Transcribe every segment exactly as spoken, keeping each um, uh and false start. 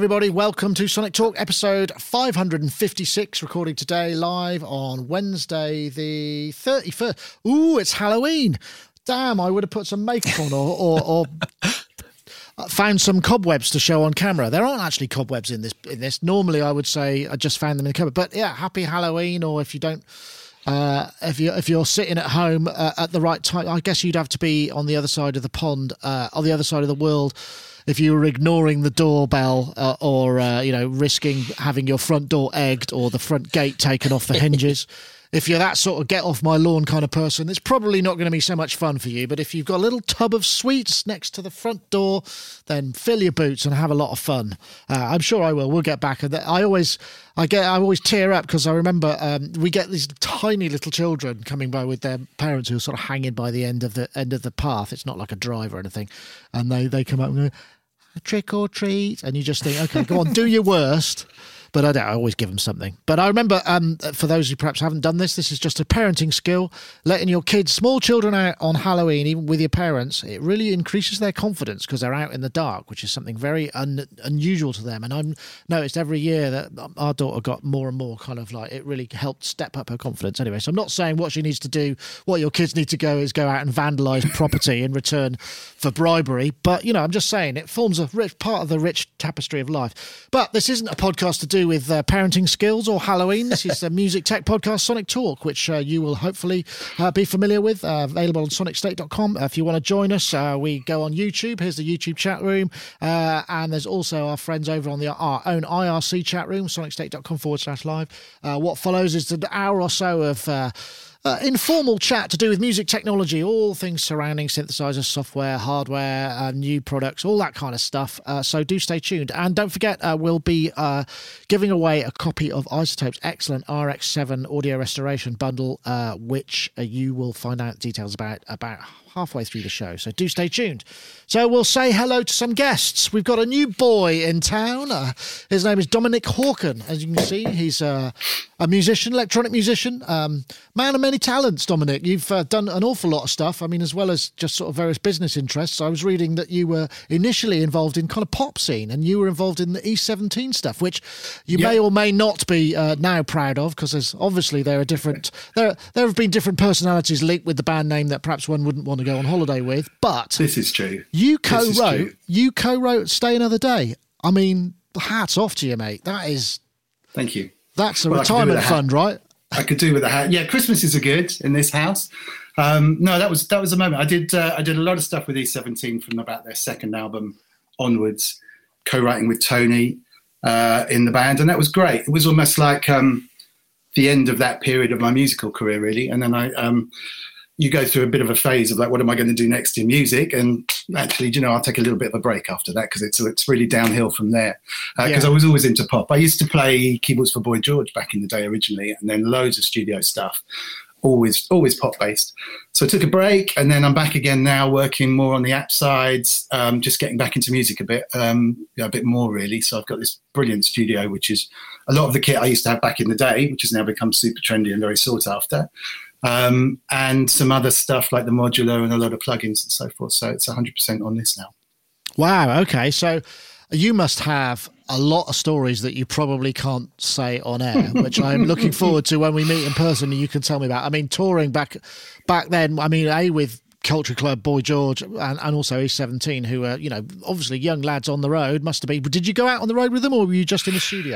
everybody. Welcome to Sonic Talk, episode five hundred fifty-six, recording today live on Wednesday, the thirty-first. Ooh, it's Halloween. Damn, I would have put some makeup on or, or, or found some cobwebs to show on camera. There aren't actually cobwebs in this. In this. Normally, I would say I just found them in the cupboard. But yeah, happy Halloween, or if you don't... Uh, if you if you're sitting at home uh, at the right time, I guess you'd have to be on the other side of the pond, uh, on the other side of the world, if you were ignoring the doorbell uh, or uh, you know risking having your front door egged or the front gate taken off the hinges. If you're that sort of get off my lawn kind of person, it's probably not going to be so much fun for you. But if you've got a little tub of sweets next to the front door, then fill your boots and have a lot of fun. Uh, I'm sure I will. We'll get back. And I always, I get, I always tear up because I remember um, we get these tiny little children coming by with their parents who are sort of hanging by the end of the end of the path. It's not like a drive or anything, and they they come up and go, trick or treat, and you just think, okay, go on, do your worst. But I don't. I always give them something. But I remember, um, for those who perhaps haven't done this, this is just a parenting skill. Letting your kids, small children, out on Halloween, even with your parents, it really increases their confidence because they're out in the dark, which is something very un- unusual to them. And I've noticed every year that our daughter got more and more kind of like, it really helped step up her confidence. Anyway, so I'm not saying what she needs to do, what your kids need to go is go out and vandalise property in return for bribery. But, you know, I'm just saying it forms a rich part of the rich tapestry of life. But this isn't a podcast to do with uh, parenting skills or Halloween. This is the music tech podcast Sonic Talk, which uh, you will hopefully uh, be familiar with, uh, available on sonic state dot com. Uh, if you want to join us, uh, we go on YouTube. Here's the YouTube chat room, uh, and there's also our friends over on the our own I R C chat room, sonic state dot com forward slash live. Uh, what follows is an hour or so of uh, Uh, informal chat to do with music technology, all things surrounding synthesizers, software, hardware, uh, new products, all that kind of stuff. Uh, so do stay tuned. And don't forget, uh, we'll be uh, giving away a copy of iZotope's excellent R X seven audio restoration bundle, uh, which uh, you will find out details about about halfway through the show. So do stay tuned. So we'll say hello to some guests. We've got a new boy in town. Uh, his name is Dominic Hawken. As you can see, he's uh, a musician, electronic musician, um, man of many talents, Dominic. You've uh, done an awful lot of stuff. I mean, as well as just sort of various business interests. I was reading that you were initially involved in kind of pop scene, and you were involved in the E seventeen stuff, which you yep. may or may not be uh, now proud of, because there's obviously there are different there there have been different personalities linked with the band name that perhaps one wouldn't want to go on holiday with. But this is true. You co-wrote you co-wrote Stay Another Day. I mean, hats off to you, mate. That is thank you. That's a well, retirement fund, right? I could do with a hat. Yeah, Christmases are good in this house. Um, no, that was that was a moment. I did uh, I did a lot of stuff with E seventeen from about their second album onwards, co-writing with Tony uh, in the band, and that was great. It was almost like um, the end of that period of my musical career, really. And then I, um, you go through a bit of a phase of like, what am I going to do next in music? And actually, you know, I'll take a little bit of a break after that because it's it's really downhill from there. Because uh, yeah. I was always into pop. I used to play keyboards for Boy George back in the day originally, and then loads of studio stuff. Always, always pop-based. So I took a break, and then I'm back again now, working more on the app sides, um, just getting back into music a bit, um, you know, a bit more really. So I've got this brilliant studio, which is a lot of the kit I used to have back in the day, which has now become super trendy and very sought after, um, and some other stuff like the modular and a lot of plugins and so forth. So it's one hundred percent on this now. Wow. Okay. So you must have a lot of stories that you probably can't say on air, which I'm looking forward to when we meet in person and you can tell me about. I mean, touring back back then, I mean, A, with Culture Club, Boy George, and, and also E seventeen, who are, you know, obviously young lads on the road, must have been. Did you go out on the road with them, or were you just in the studio?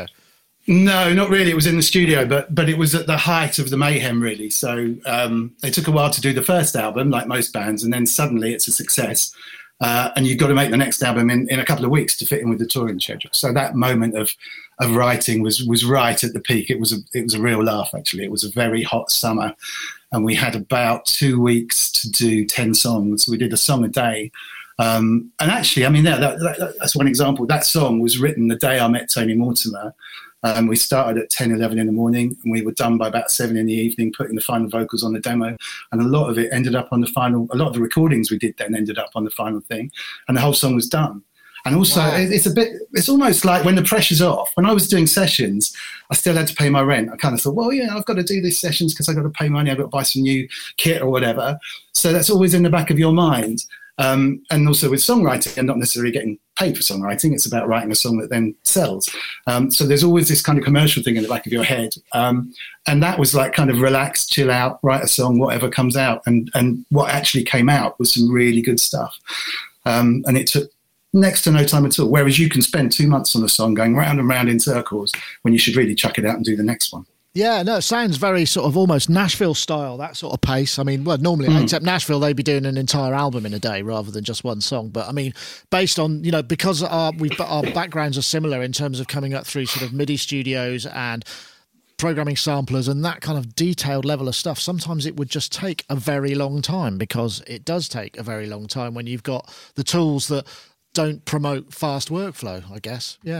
No, not really. It was in the studio, but but it was at the height of the mayhem, really. So um, it took a while to do the first album, like most bands, and then suddenly it's a success. Uh, and you've got to make the next album in, in a couple of weeks to fit in with the touring schedule. So that moment of of writing was was right at the peak. It was a it was a real laugh, actually. It was a very hot summer, and we had about two weeks to do ten songs. We did a song a day. Um, and actually, I mean, that, that, that, that's one example. That song was written the day I met Tony Mortimer. Um, we started at ten, eleven in the morning, and we were done by about seven in the evening, putting the final vocals on the demo. And a lot of it ended up on the final, a lot of the recordings we did then ended up on the final thing, and the whole song was done. And also, wow. it's a bit, it's almost like when the pressure's off. When I was doing sessions, I still had to pay my rent. I kind of thought, well, yeah, I've got to do these sessions because I've got to pay money, I've got to buy some new kit or whatever. So that's always in the back of your mind. Um, and also with songwriting, and not necessarily getting paid for songwriting, it's about writing a song that then sells. Um, so there's always this kind of commercial thing in the back of your head. Um, and that was like kind of relax, chill out, write a song, whatever comes out. And, and what actually came out was some really good stuff. Um, and it took next to no time at all. Whereas you can spend two months on a song going round and round in circles when you should really chuck it out and do the next one. Yeah, no, it sounds very sort of almost Nashville style, that sort of pace. I mean, well, normally, mm. except Nashville, they'd be doing an entire album in a day rather than just one song. But I mean, based on, you know, because our, we've, our backgrounds are similar in terms of coming up through sort of MIDI studios and programming samplers and that kind of detailed level of stuff, sometimes it would just take a very long time, because it does take a very long time when you've got the tools that don't promote fast workflow, I guess. Yeah.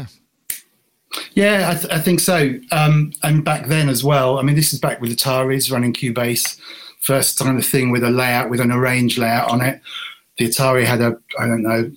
Yeah, I, th- I think so. Um, and back then as well, I mean, this is back with Ataris running Cubase, first kind of thing with a layout, with an arranged layout on it. The Atari had a, I don't know,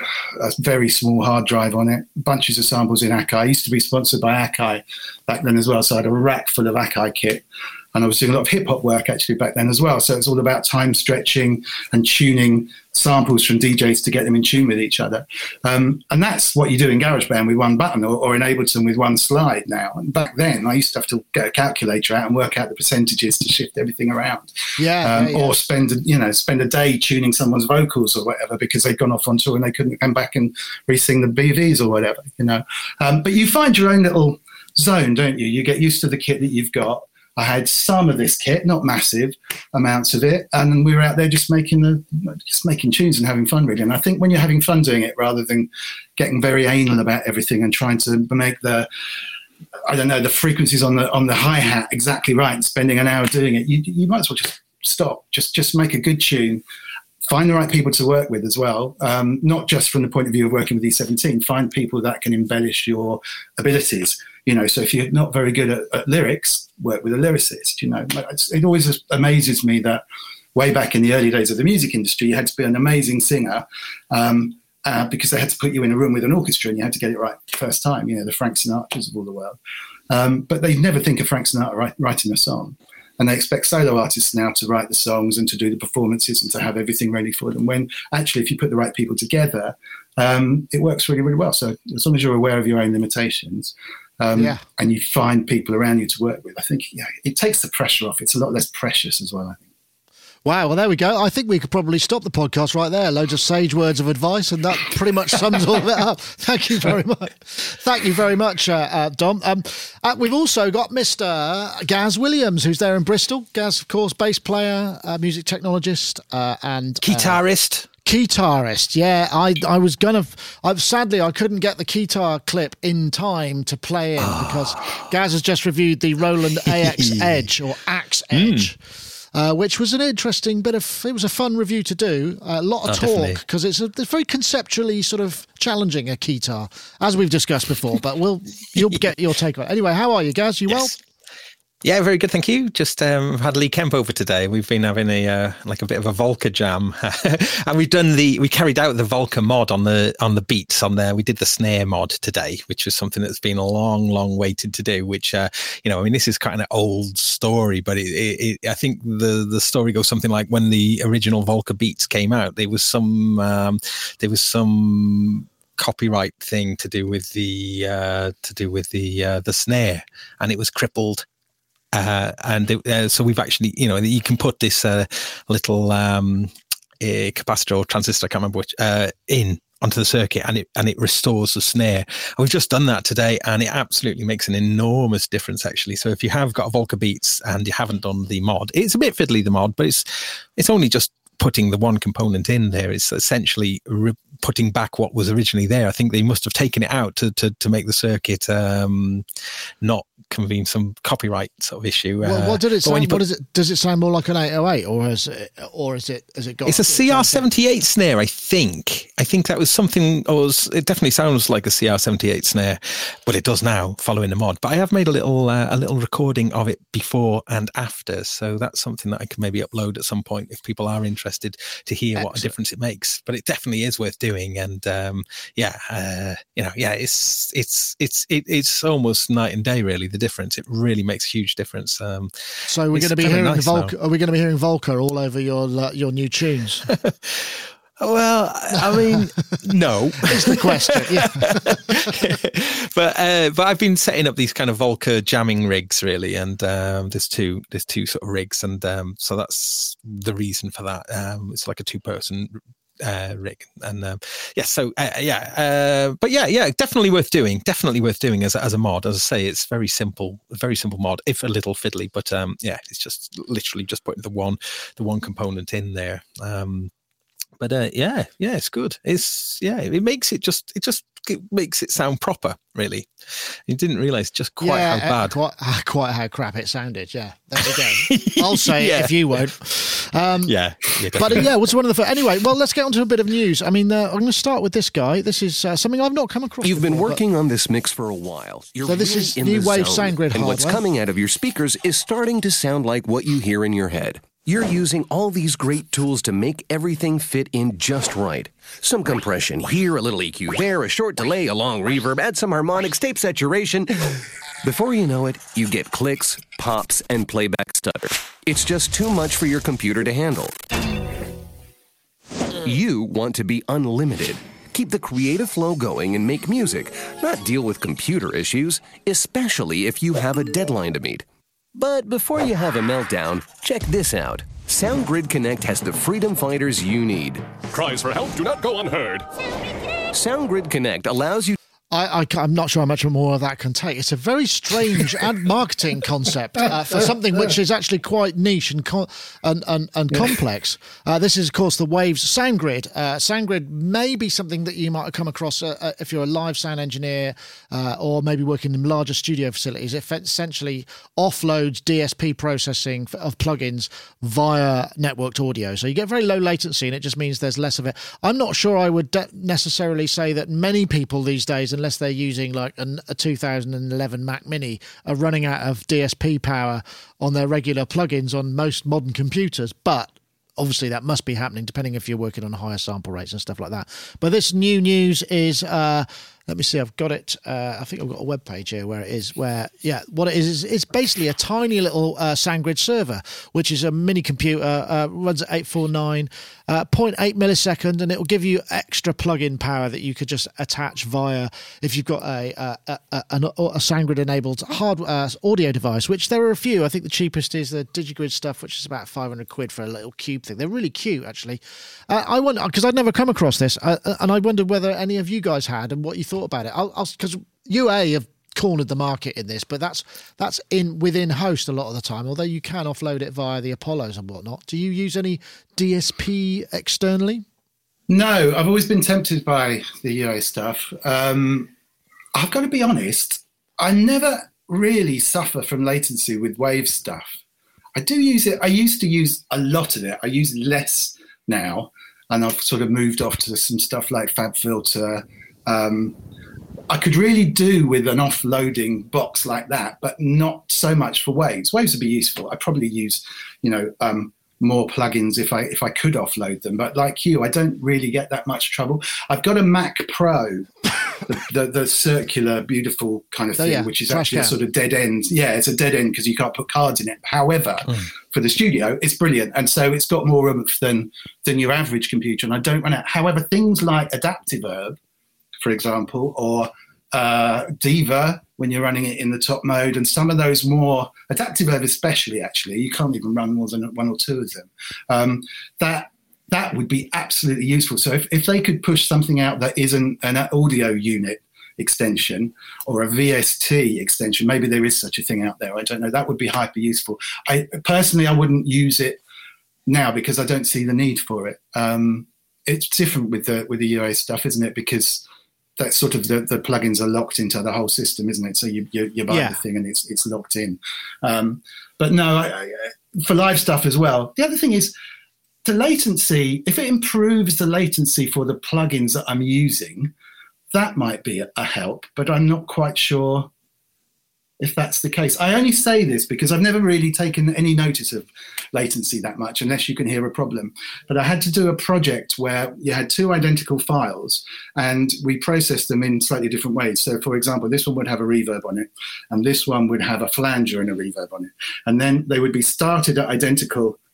a very small hard drive on it, bunches of samples in Akai. I used to be sponsored by Akai back then as well, so I had a rack full of Akai kit. And I was doing a lot of hip-hop work actually back then as well. So it's all about time stretching and tuning samples from D Js to get them in tune with each other. Um, and that's what you do in GarageBand with one button, or, or in Ableton with one slide now. And back then, I used to have to get a calculator out and work out the percentages to shift everything around. Yeah, um, yeah, yeah. Or spend, you know, spend a day tuning someone's vocals or whatever because they'd gone off on tour and they couldn't come back and re-sing the B Vs or whatever, you know. Um, but you find your own little zone, don't you? You get used to the kit that you've got. I had some of this kit, not massive amounts of it, and we were out there just making the just making tunes and having fun, really. And I think when you're having fun doing it, rather than getting very anal about everything and trying to make the I don't know the frequencies on the on the hi hat exactly right and spending an hour doing it, you you might as well just stop, just just make a good tune. Find the right people to work with as well, um, not just from the point of view of working with E seventeen. Find people that can embellish your abilities. You know, so if you're not very good at, at lyrics, work with a lyricist. You know, it's, it always amazes me that way back in the early days of the music industry, you had to be an amazing singer um, uh, because they had to put you in a room with an orchestra and you had to get it right the first time. You know, the Frank Sinatras of all the world. Um, but they never think of Frank Sinatra write, writing a song. And they expect solo artists now to write the songs and to do the performances and to have everything ready for them. When actually, if you put the right people together, um, it works really, really well. So as long as you're aware of your own limitations um, yeah. and you find people around you to work with, I think yeah, it takes the pressure off. It's a lot less precious as well, I think. Wow, well, there we go. I think we could probably stop the podcast right there. Loads of sage words of advice, and that pretty much sums all of it up. Thank you very much. Thank you very much, uh, uh, Dom. Um, uh, we've also got Mister Gaz Williams, who's there in Bristol. Gaz, of course, bass player, uh, music technologist, uh, and... Uh, Guitarist. Guitarist, yeah. I I was gonna. I sadly I couldn't get the guitar clip in time to play in oh. because Gaz has just reviewed the Roland A X Edge or Axe Edge. Mm. Uh, which was an interesting bit of, it was a fun review to do. Uh, a lot of oh, talk, because it's, it's very conceptually sort of challenging, a guitar, as we've discussed before, but we'll, you'll get your take on it. Anyway, how are you, Gaz? You yes. well? Yeah, very good, thank you. Just um, had Lee Kemp over today. We've been having a uh, like a bit of a Volca jam, and we've done the we carried out the Volca mod on the on the beats on there. We did the snare mod today, which was something that's been a long, long waited to do. Which uh, you know, I mean, this is kind of old story, but it, it, it, I think the the story goes something like when the original Volca beats came out, there was some um, there was some. copyright thing to do with the uh, to do with the uh, the snare, and it was crippled. Uh, and it, uh, so we've actually, you know, you can put this uh, little um, uh, capacitor or transistor, I can't remember which, uh, in onto the circuit, and it and it restores the snare. And we've just done that today, and it absolutely makes an enormous difference, actually. So if you have got a Volca Beats and you haven't done the mod, it's a bit fiddly, the mod, but it's it's only just putting the one component in there. It's essentially re- putting back what was originally there. I think they must have taken it out to to, to make the circuit um, not convene some copyright sort of issue. Well, uh, what did it sound? Put, what is it? Does it sound more like an eight oh eight, or is it, or is it? Has it got? It's a C R seventy-eight snare, I think. I think that was something. Or was, it definitely sounds like a C R seventy-eight snare, but it does now following the mod. But I have made a little uh, a little recording of it before and after, so that's something that I can maybe upload at some point if people are interested to hear Excellent. What a difference it makes. But it definitely is worth doing, and um, yeah, uh, you know, yeah, it's it's it's it, it's almost night and day, really. The difference, it really makes a huge difference. Um, so we're going to be hearing nice Volca. Are we going to be hearing Volca all over your uh, your new tunes? Well, I mean, no. It's the question, yeah. but uh, but I've been setting up these kind of Volca jamming rigs, really, and um, there's two there's two sort of rigs, and um, so that's the reason for that. Um, it's like a two person uh, rig, and um, yeah, so uh, yeah, uh, but yeah, yeah, definitely worth doing. Definitely worth doing as a, as a mod. As I say, it's very simple, very simple mod, if a little fiddly, but um, yeah, it's just literally just putting the one the one component in there. Um, But uh, yeah, yeah, it's good. It's yeah, it makes it just it just it makes it sound proper. Really, you didn't realise just quite yeah, how bad, uh, quite, quite how crap it sounded. Yeah, there we go. I'll say yeah. it if you won't. Um, yeah, yeah but uh, yeah, what's one of the anyway? Well, let's get on to a bit of news. I mean, uh, I'm going to start with this guy. This is uh, something I've not come across. You've before, been working but... on this mix for a while. You're so this really is in new the wave zone, SoundGrid and what's hardware. coming out of your speakers is starting to sound like what you hear in your head. You're using all these great tools to make everything fit in just right. Some compression here, a little E Q there, a short delay, a long reverb, add some harmonics, tape saturation. Before you know it, you get clicks, pops, and playback stutter. It's just too much for your computer to handle. You want to be unlimited. Keep the creative flow going and make music, not deal with computer issues, especially if you have a deadline to meet. But before you have a meltdown, check this out. SoundGrid Connect has the freedom fighters you need. Cries for help do not go unheard. SoundGrid Connect allows you... I, I, I'm not sure how much more of that can take. It's a very strange and marketing concept uh, for something which is actually quite niche and co- and, and, and complex. Uh, this is, of course, the Waves SoundGrid. Uh, SoundGrid may be something that you might have come across uh, uh, if you're a live sound engineer uh, or maybe working in larger studio facilities. It essentially offloads D S P processing of plugins via networked audio. So you get very low latency, and it just means there's less of it. I'm not sure I would de- necessarily say that many people these days, unless they're using like an, a two thousand eleven Mac Mini, are running out of D S P power on their regular plugins on most modern computers. But obviously that must be happening depending if you're working on higher sample rates and stuff like that. But this new news is... Uh, Let me see, I've got it. Uh, I think I've got a web page here where it is, where, yeah, what it is, is it's basically a tiny little uh, SoundGrid server, which is a mini computer, uh, runs at eight forty-nine, uh, zero point eight millisecond, and it will give you extra plug-in power that you could just attach via, if you've got a a, a, a, a SoundGrid-enabled hard uh, audio device, which there are a few. I think the cheapest is the DigiGrid stuff, which is about five hundred quid for a little cube thing. They're really cute, actually. Uh, I wonder, because I'd never come across this, uh, and I wondered whether any of you guys had and what you thought about it. I'll because U A have cornered the market in this, but that's that's in within host a lot of the time. Although you can offload it via the Apollos and whatnot. Do you use any D S P externally? No, I've always been tempted by the U A stuff. Um, I've got to be honest. I never really suffer from latency with Wave stuff. I do use it. I used to use a lot of it. I use less now, and I've sort of moved off to some stuff like FabFilter. Um, I could really do with an offloading box like that, but not so much for Waves. Waves would be useful. I'd probably use, you know, um, more plugins if I if I could offload them. But like you, I don't really get that much trouble. I've got a Mac Pro, the, the, the circular, beautiful kind of oh, thing, yeah. which is Trash actually can. a sort of dead end. Yeah, it's a dead end because you can't put cards in it. However, mm. for the studio, it's brilliant. And so it's got more oomph than, than your average computer, and I don't run out. However, things like Adaptive Herb, for example, or uh, Diva, when you're running it in the top mode, and some of those more Adaptive Herb especially, actually, you can't even run more than one or two of them. Um, that that would be absolutely useful. So if, if they could push something out that isn't an audio unit extension or a V S T extension, maybe there is such a thing out there, I don't know, that would be hyper useful. I personally, I wouldn't use it now because I don't see the need for it. Um, it's different with the with the U A stuff, isn't it? Because that's sort of the, the plugins are locked into the whole system, isn't it? So you you, you buy yeah. the thing and it's it's locked in. Um, but no, I, I, for live stuff as well. The other thing is the latency. If it improves the latency for the plugins that I'm using, that might be a, a help. But I'm not quite sure if that's the case. I only say this because I've never really taken any notice of latency that much, unless you can hear a problem. But I had to do a project where you had two identical files and we processed them in slightly different ways. So, for example, this one would have a reverb on it and this one would have a flanger and a reverb on it. And then they would be started at identical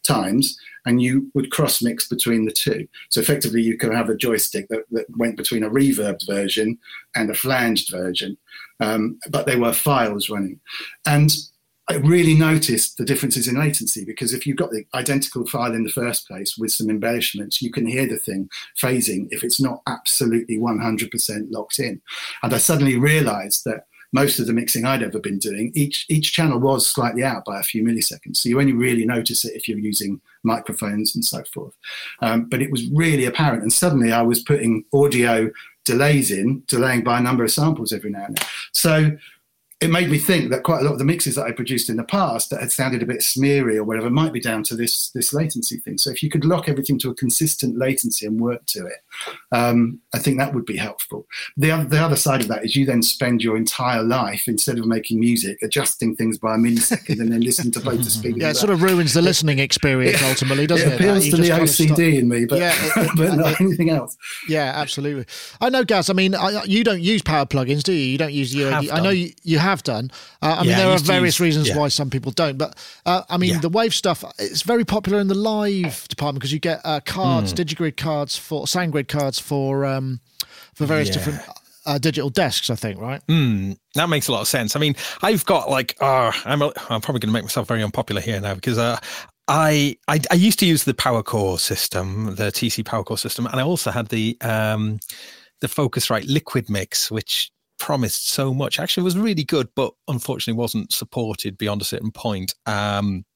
times, and you would cross mix between the two. So effectively, you could have a joystick that, that went between a reverbed version and a flanged version, um, but they were files running. And I really noticed the differences in latency, because if you've got the identical file in the first place with some embellishments, you can hear the thing phasing if it's not absolutely one hundred percent locked in. And I suddenly realized that most of the mixing I'd ever been doing, each each channel was slightly out by a few milliseconds. So you only really notice it if you're using microphones and so forth. Um, but it was really apparent. And suddenly I was putting audio delays in, delaying by a number of samples every now and then. So it made me think that quite a lot of the mixes that I produced in the past that had sounded a bit smeary or whatever might be down to this this latency thing. So if you could lock everything to a consistent latency and work to it, um, I think that would be helpful. The other, the other side of that is you then spend your entire life, instead of making music, adjusting things by a millisecond and then listen to both the speakers. Yeah, it sort of ruins the listening experience ultimately, doesn't it? It appeals it? to the O C D stop... in me, but, yeah, it, but not anything else. Yeah, absolutely. I know, Gaz, I mean, I, you don't use power plugins, do you? You don't use U A D. I know you, you have done. Uh, I mean, yeah, there are various use, reasons yeah. why some people don't, but uh, I mean, yeah. the Wave stuff, it's very popular in the live department because you get uh, cards, mm. DigiGrid cards for, SoundGrid cards for um, for various yeah. different uh, digital desks, I think, right? Mm, that makes a lot of sense. I mean, I've got like, uh, I'm, a, I'm probably going to make myself very unpopular here now because uh, I, I I used to use the PowerCore system, the T C PowerCore system, and I also had the um, the Focusrite Liquid Mix, which promised so much. Actually, it was really good, but unfortunately wasn't supported beyond a certain point. Um,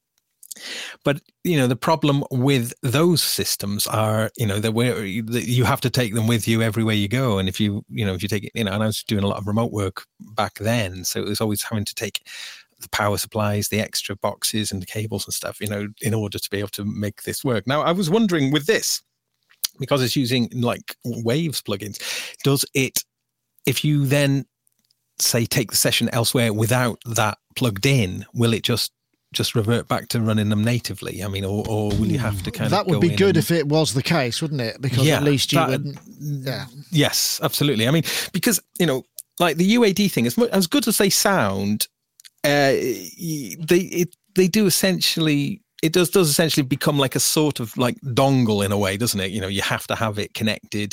but you know, the problem with those systems are, you know, that where you have to take them with you everywhere you go. And if you, you know, if you take it, you know, and I was doing a lot of remote work back then, so it was always having to take the power supplies, the extra boxes and the cables and stuff, you know, in order to be able to make this work. Now, I was wondering with this, because it's using like Waves plugins, does it, if you then say take the session elsewhere without that plugged in, will it just just revert back to running them natively? I mean, or, or will you have to kind that of that would be good and, if it was the case, wouldn't it? Because yeah, at least you that, wouldn't. Yeah. Yes, absolutely. I mean, because you know, like the U A D thing, as much, as good as they sound, uh, they it, they do essentially. It does does essentially become like a sort of like dongle in a way, doesn't it? You know, you have to have it connected.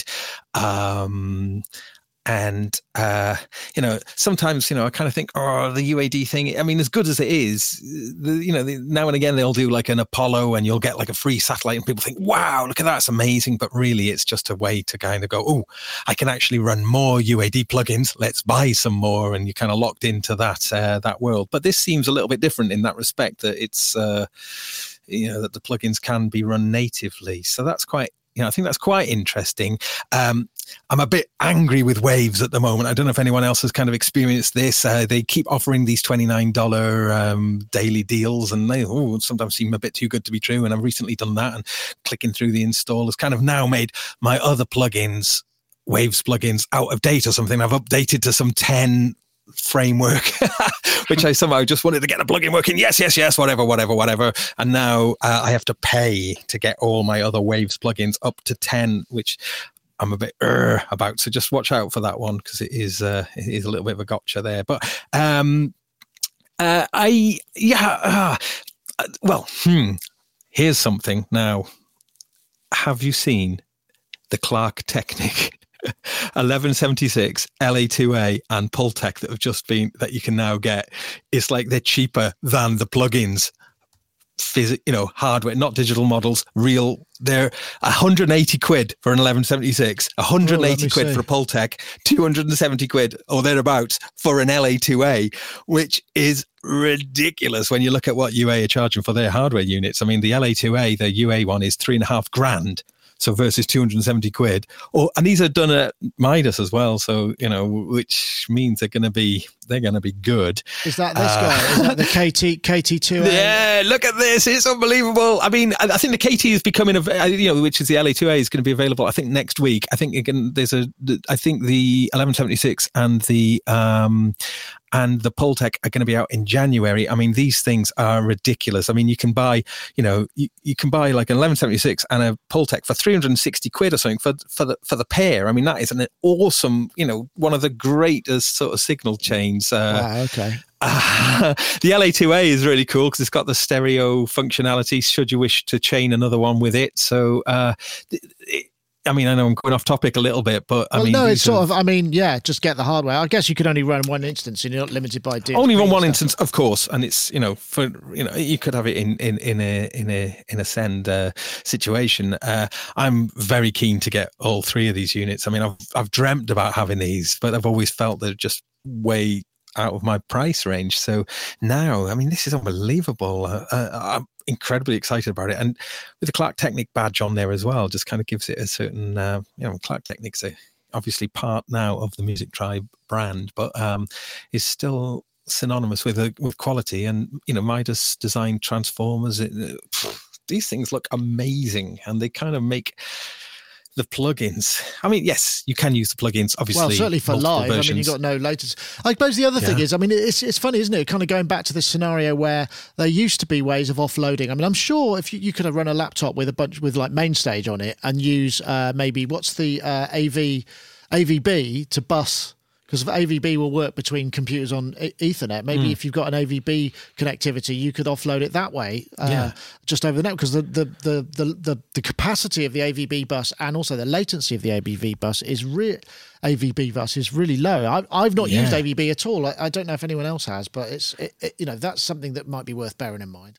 Um, And, uh, you know, sometimes, you know, I kind of think, oh, the U A D thing, I mean, as good as it is, the, you know, the, now and again, they'll do like an Apollo and you'll get like a free satellite and people think, wow, look at that, it's amazing. But really, it's just a way to kind of go, oh, I can actually run more U A D plugins. Let's buy some more. And you're kind of locked into that, uh, that world. But this seems a little bit different in that respect, that it's, uh, you know, that the plugins can be run natively. So that's quite, you know, I think that's quite interesting. Um, I'm a bit angry with Waves at the moment. I don't know if anyone else has kind of experienced this. Uh, they keep offering these twenty-nine dollars um, daily deals, and they oh, sometimes seem a bit too good to be true. And I've recently done that, and clicking through the install has kind of now made my other plugins, Waves plugins, out of date or something. I've updated to some ten framework, which I somehow just wanted to get the plugin working. Yes, yes, yes, whatever, whatever, whatever. And now uh, I have to pay to get all my other Waves plugins up to ten, which I'm a bit uh, about. So just watch out for that one, because it is uh, it is a little bit of a gotcha there. But um, uh, I yeah, uh, well, hmm, here's something now. Have you seen the Clark Technic eleven seventy-six L A two A and Pultec that have just been, that you can now get? It's like they're cheaper than the plugins. Physic, you know, hardware, not digital models, real. They're one hundred eighty quid for an eleven seventy-six, one hundred eighty oh, quid see. for a Pultec, two hundred seventy quid or thereabouts for an L A two A, which is ridiculous when you look at what U A are charging for their hardware units. I mean, the L A two A, the U A one, is three and a half grand. So versus two hundred seventy quid. Or, and these are done at Midas as well. So, you know, which means they're going to be, they're going to be good. Is that this uh, guy? Is that the K T, K T two A? Yeah, look at this. It's unbelievable. I mean, I, I think the K T is becoming, a, you know, which is the L A two A, is going to be available, I think, next week. I think again, there's a, I think the eleven seventy-six and the, um, and the Pultec are going to be out in January. I mean, these things are ridiculous. I mean, you can buy, you know, you, you can buy like an eleven seventy-six and a Pultec for three hundred sixty quid or something for for the for the pair. I mean, that is an awesome, you know, one of the greatest sort of signal chains. Uh, wow, okay. Uh, the L A two A is really cool because it's got the stereo functionality should you wish to chain another one with it. So, uh, it, I mean, I know I'm going off topic a little bit, but I well, mean, no, it's sort of, I mean, yeah, just get the hardware. I guess you could only run one instance and you're not limited by D X P. Only run one stuff. instance, of course, and it's, you know, for, you know, you could have it in in in a in a in a send uh, situation. Uh, I'm very keen to get all three of these units. I mean, I've I've dreamt about having these, but I've always felt they're just way out of my price range. So now, I mean, this is unbelievable. Uh, uh, I'm incredibly excited about it, and with the Clark Technic badge on there as well, just kind of gives it a certain, uh, you know, Clark Technic's a, obviously part now of the Music Tribe brand, but um, is still synonymous with uh, with quality. And you know, Midas designed transformers. It, uh, pff, these things look amazing, and they kind of make the plugins. I mean, yes, you can use the plugins, obviously. Well, certainly for live. Versions. I mean, you've got no latency. I suppose the other thing Yeah. is, I mean, it's it's funny, isn't it? Kind of going back to this scenario where there used to be ways of offloading. I mean, I'm sure if you, you could have run a laptop with a bunch with like MainStage on it and use uh, maybe what's the uh, A V A V B to bus. Because A V B will work between computers on e- Ethernet. Maybe mm. if you've got an A V B connectivity, you could offload it that way, uh, yeah. just over the net. Because the the, the the the the capacity of the A V B bus and also the latency of the A V B bus is re- A V B bus is really low. I, I've not yeah. used A V B at all. I, I don't know if anyone else has, but it's it, it, you know that's something that might be worth bearing in mind.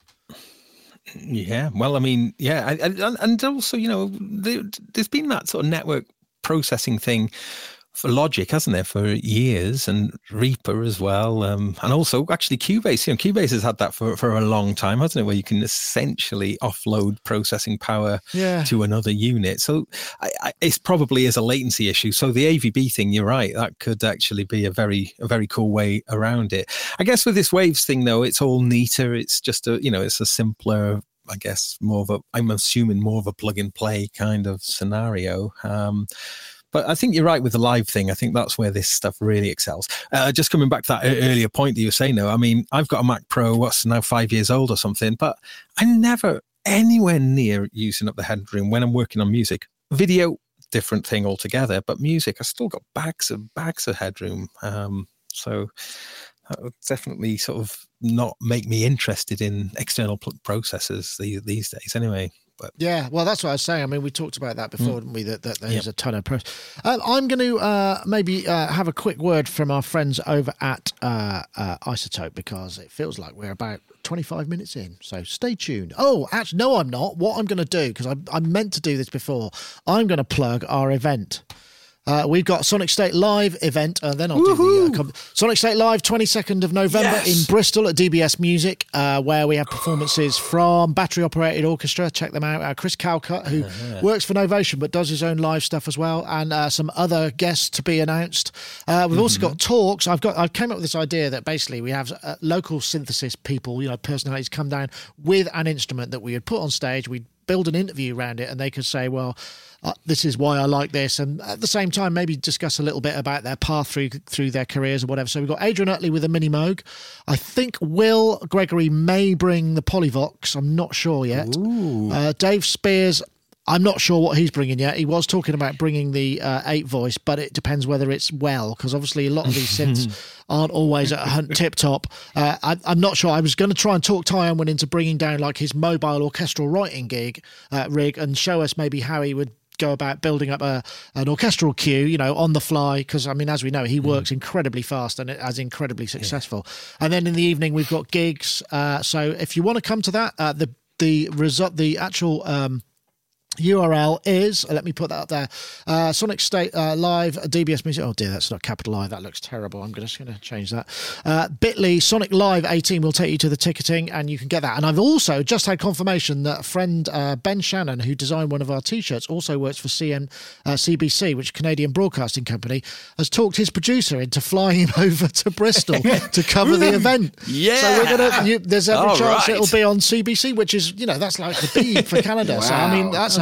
Yeah, well, I mean, yeah, and, and also you know, there, there's been that sort of network processing thing for Logic, hasn't there, for years, and Reaper as well, um, and also actually Cubase. You know, Cubase has had that for, for a long time, hasn't it, where you can essentially offload processing power yeah. to another unit. So I, I, it's probably is a latency issue. So the A V B thing, you're right, that could actually be a very a very cool way around it. I guess with this Waves thing, though, it's all neater. It's just a you know, it's a simpler, I guess, more of a, I'm assuming more of a plug and play kind of scenario. Um, But I think you're right with the live thing. I think that's where this stuff really excels. Uh, just coming back to that earlier point that you were saying, though, I mean, I've got a Mac Pro, what's now five years old or something, but I'm never anywhere near using up the headroom when I'm working on music. Video, different thing altogether, but music, I still got bags of bags of headroom. Um, so that would definitely sort of not make me interested in external processors these, these days anyway. But yeah, well, that's what I was saying. I mean, we talked about that before, mm. didn't we? That, that there's yep. a ton of pros. Uh, I'm going to uh, maybe uh, have a quick word from our friends over at uh, uh, iZotope, because it feels like we're about twenty-five minutes in. So stay tuned. Oh, actually, no, I'm not. What I'm going to do, because I, I meant to do this before, I'm going to plug our event. Uh, we've got Sonic State Live event, and uh, then I'll Woohoo! do the uh, com- Sonic State Live, twenty-second of November yes! in Bristol at D B S Music, uh, where we have performances from Battery Operated Orchestra. Check them out. Uh, Chris Calcutt, who uh-huh. works for Novation but does his own live stuff as well, and uh, some other guests to be announced. Uh, we've mm-hmm. also got talks. I've got. I came up with this idea that basically we have uh, local synthesis people, you know, personalities come down with an instrument that we would put on stage. We'd build an interview around it, and they could say, well, Uh, this is why I like this, and at the same time maybe discuss a little bit about their path through through their careers or whatever. So we've got Adrian Utley with a Mini Moog. I think Will Gregory may bring the Polyvox. I'm not sure yet. Uh, Dave Spears, I'm not sure what he's bringing yet. He was talking about bringing the uh, eight voice, but it depends whether it's well, because obviously a lot of these synths aren't always at tip top. Uh, I, I'm not sure. I was going to try and talk Ty Unwin into bringing down like his mobile orchestral writing gig uh, rig and show us maybe how he would go about building up a an orchestral cue, you know, on the fly, because I mean, as we know, he works mm. incredibly fast and as incredibly successful. Yeah. And then in the evening we've got gigs. Uh, so if you want to come to that, uh, the the result, the actual um, U R L is, let me put that up there, uh, Sonic State uh, Live, D B S Music. Oh dear, that's not capital I. That looks terrible. I'm just going to change that. Uh, bit.ly Sonic Live eighteen will take you to the ticketing, and you can get that. And I've also just had confirmation that a friend, uh, Ben Shannon, who designed one of our T-shirts, also works for C M, uh, C B C, which is Canadian Broadcasting Company, has talked his producer into flying him over to Bristol to cover the event. Yeah. So we're gonna. You, there's every All chance right. it'll be on C B C, which is, you know, that's like the B for Canada. Wow. So I mean, that's, that's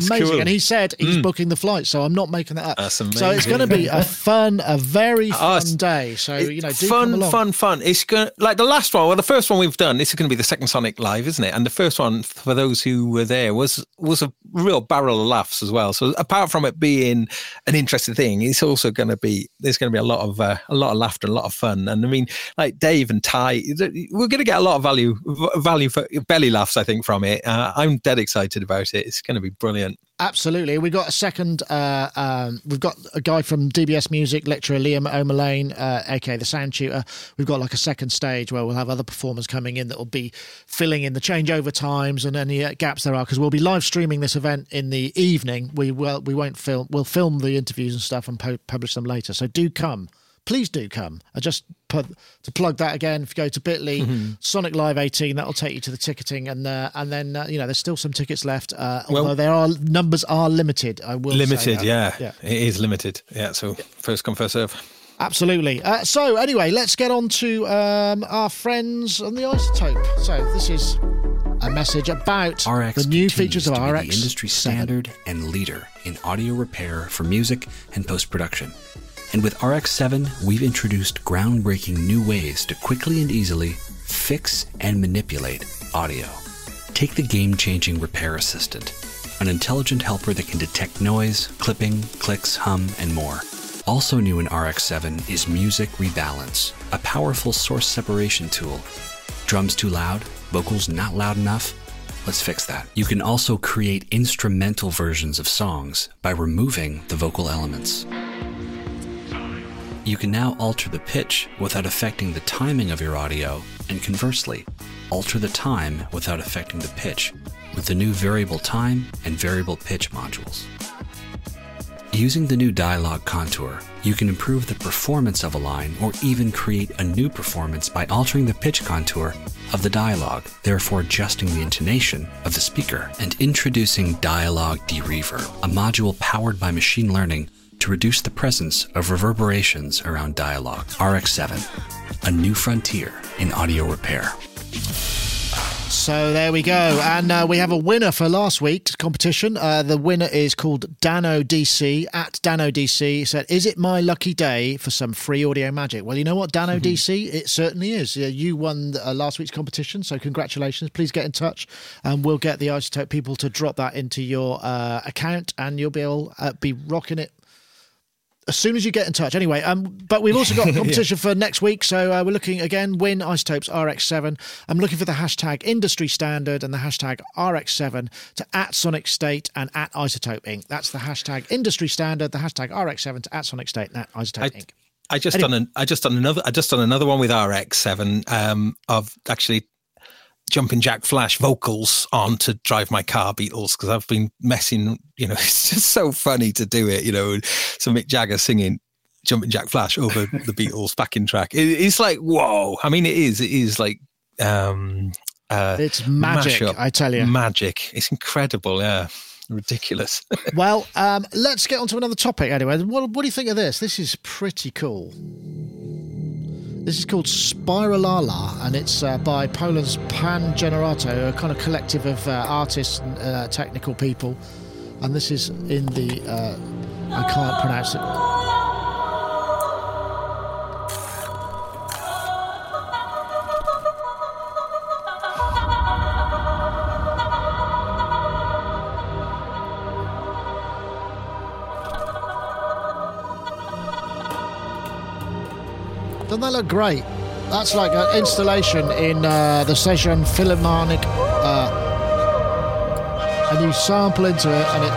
amazing. cool. And he said he's Mm. booking the flight, so I'm not making that up. That's So it's amazing. going to be a fun, a very Oh, fun day. So, you know, do fun, come along. fun, fun. It's going to, like the last one, well, the first one we've done, this is going to be the second Sonic Live, isn't it? And the first one, for those who were there, was was a real barrel of laughs as well. So apart from it being an interesting thing, it's also going to be, there's going to be a lot of uh, a lot of laughter, a lot of fun. And I mean, like Dave and Ty, we're going to get a lot of value value for belly laughs, I think, from it. Uh, I'm dead excited about it. It's going to be brilliant. Absolutely. We've got a second, uh, um, we've got a guy from D B S Music, lecturer Liam O'Mullane, uh, aka the sound tutor. We've got like a second stage where we'll have other performers coming in that will be filling in the changeover times and any uh, gaps there are, because we'll be live streaming this event in the evening. We will, we won't film, we'll film the interviews and stuff and po- publish them later. So do come. Please do come. I just put to plug that again. If you go to Bitly, mm-hmm. Sonic Live eighteen, that'll take you to the ticketing, and uh, and then uh, you know there's still some tickets left. Uh, although well, there are numbers are limited. I will limited. Say that. Yeah. yeah, it is limited. Yeah, so yeah. First come, first serve. Absolutely. Uh, so anyway, let's get on to um, our friends on the iZotope. So this is a message about R X the new features of to R X be the industry standard and leader in audio repair for music and post-production. And with R X seven, we've introduced groundbreaking new ways to quickly and easily fix and manipulate audio. Take the game-changing Repair Assistant, an intelligent helper that can detect noise, clipping, clicks, hum, and more. Also new in R X seven is Music Rebalance, a powerful source separation tool. Drums too loud? Vocals not loud enough? Let's fix that. You can also create instrumental versions of songs by removing the vocal elements. You can now alter the pitch without affecting the timing of your audio, and conversely, alter the time without affecting the pitch with the new variable time and variable pitch modules. Using the new dialogue contour, you can improve the performance of a line or even create a new performance by altering the pitch contour of the dialogue, therefore adjusting the intonation of the speaker, and introducing Dialogue Dereverb, a module powered by machine learning to reduce the presence of reverberations around dialogue. R X seven, a new frontier in audio repair. So there we go. And uh, we have a winner for last week's competition. Uh, the winner is called Dano D C, at Dano D C. He said, is it my lucky day for some free audio magic? Well, you know what, Dano mm-hmm. D C, it certainly is. Uh, you won uh, last week's competition, so congratulations. Please get in touch and we'll get the iZotope people to drop that into your uh, account and you'll be able to uh, be rocking it as soon as you get in touch. Anyway, um, but we've also got a competition yeah. for next week. So uh, we're looking again, win iZotope's R X seven. I'm looking for the hashtag industry standard and the hashtag R X seven to at Sonic State and at iZotope Incorporated. That's the hashtag industry standard, the hashtag R X seven to at Sonic State and at iZotope Incorporated. I just anyway. done an, I just done another I just done another one with R X seven um, of actually Jumping Jack Flash vocals on to Drive My Car Beatles, because I've been messing, you know, it's just so funny to do it, you know, so Mick Jagger singing Jumping Jack Flash over the Beatles backing track. It, it's like, whoa. I mean, it is, it is like, um, uh, it's magic, mashup, I tell you. Magic. It's incredible. Yeah. Ridiculous. Well, um, let's get on to another topic anyway. What, what do you think of this? This is pretty cool. This is called Spiralala, and it's uh, by Poland's Pan Generato, a kind of collective of uh, artists and uh, technical people. And this is in the, uh, I can't pronounce it. Doesn't that look great? That's like an installation in uh, the Session Philharmonic, uh, and you sample into it and it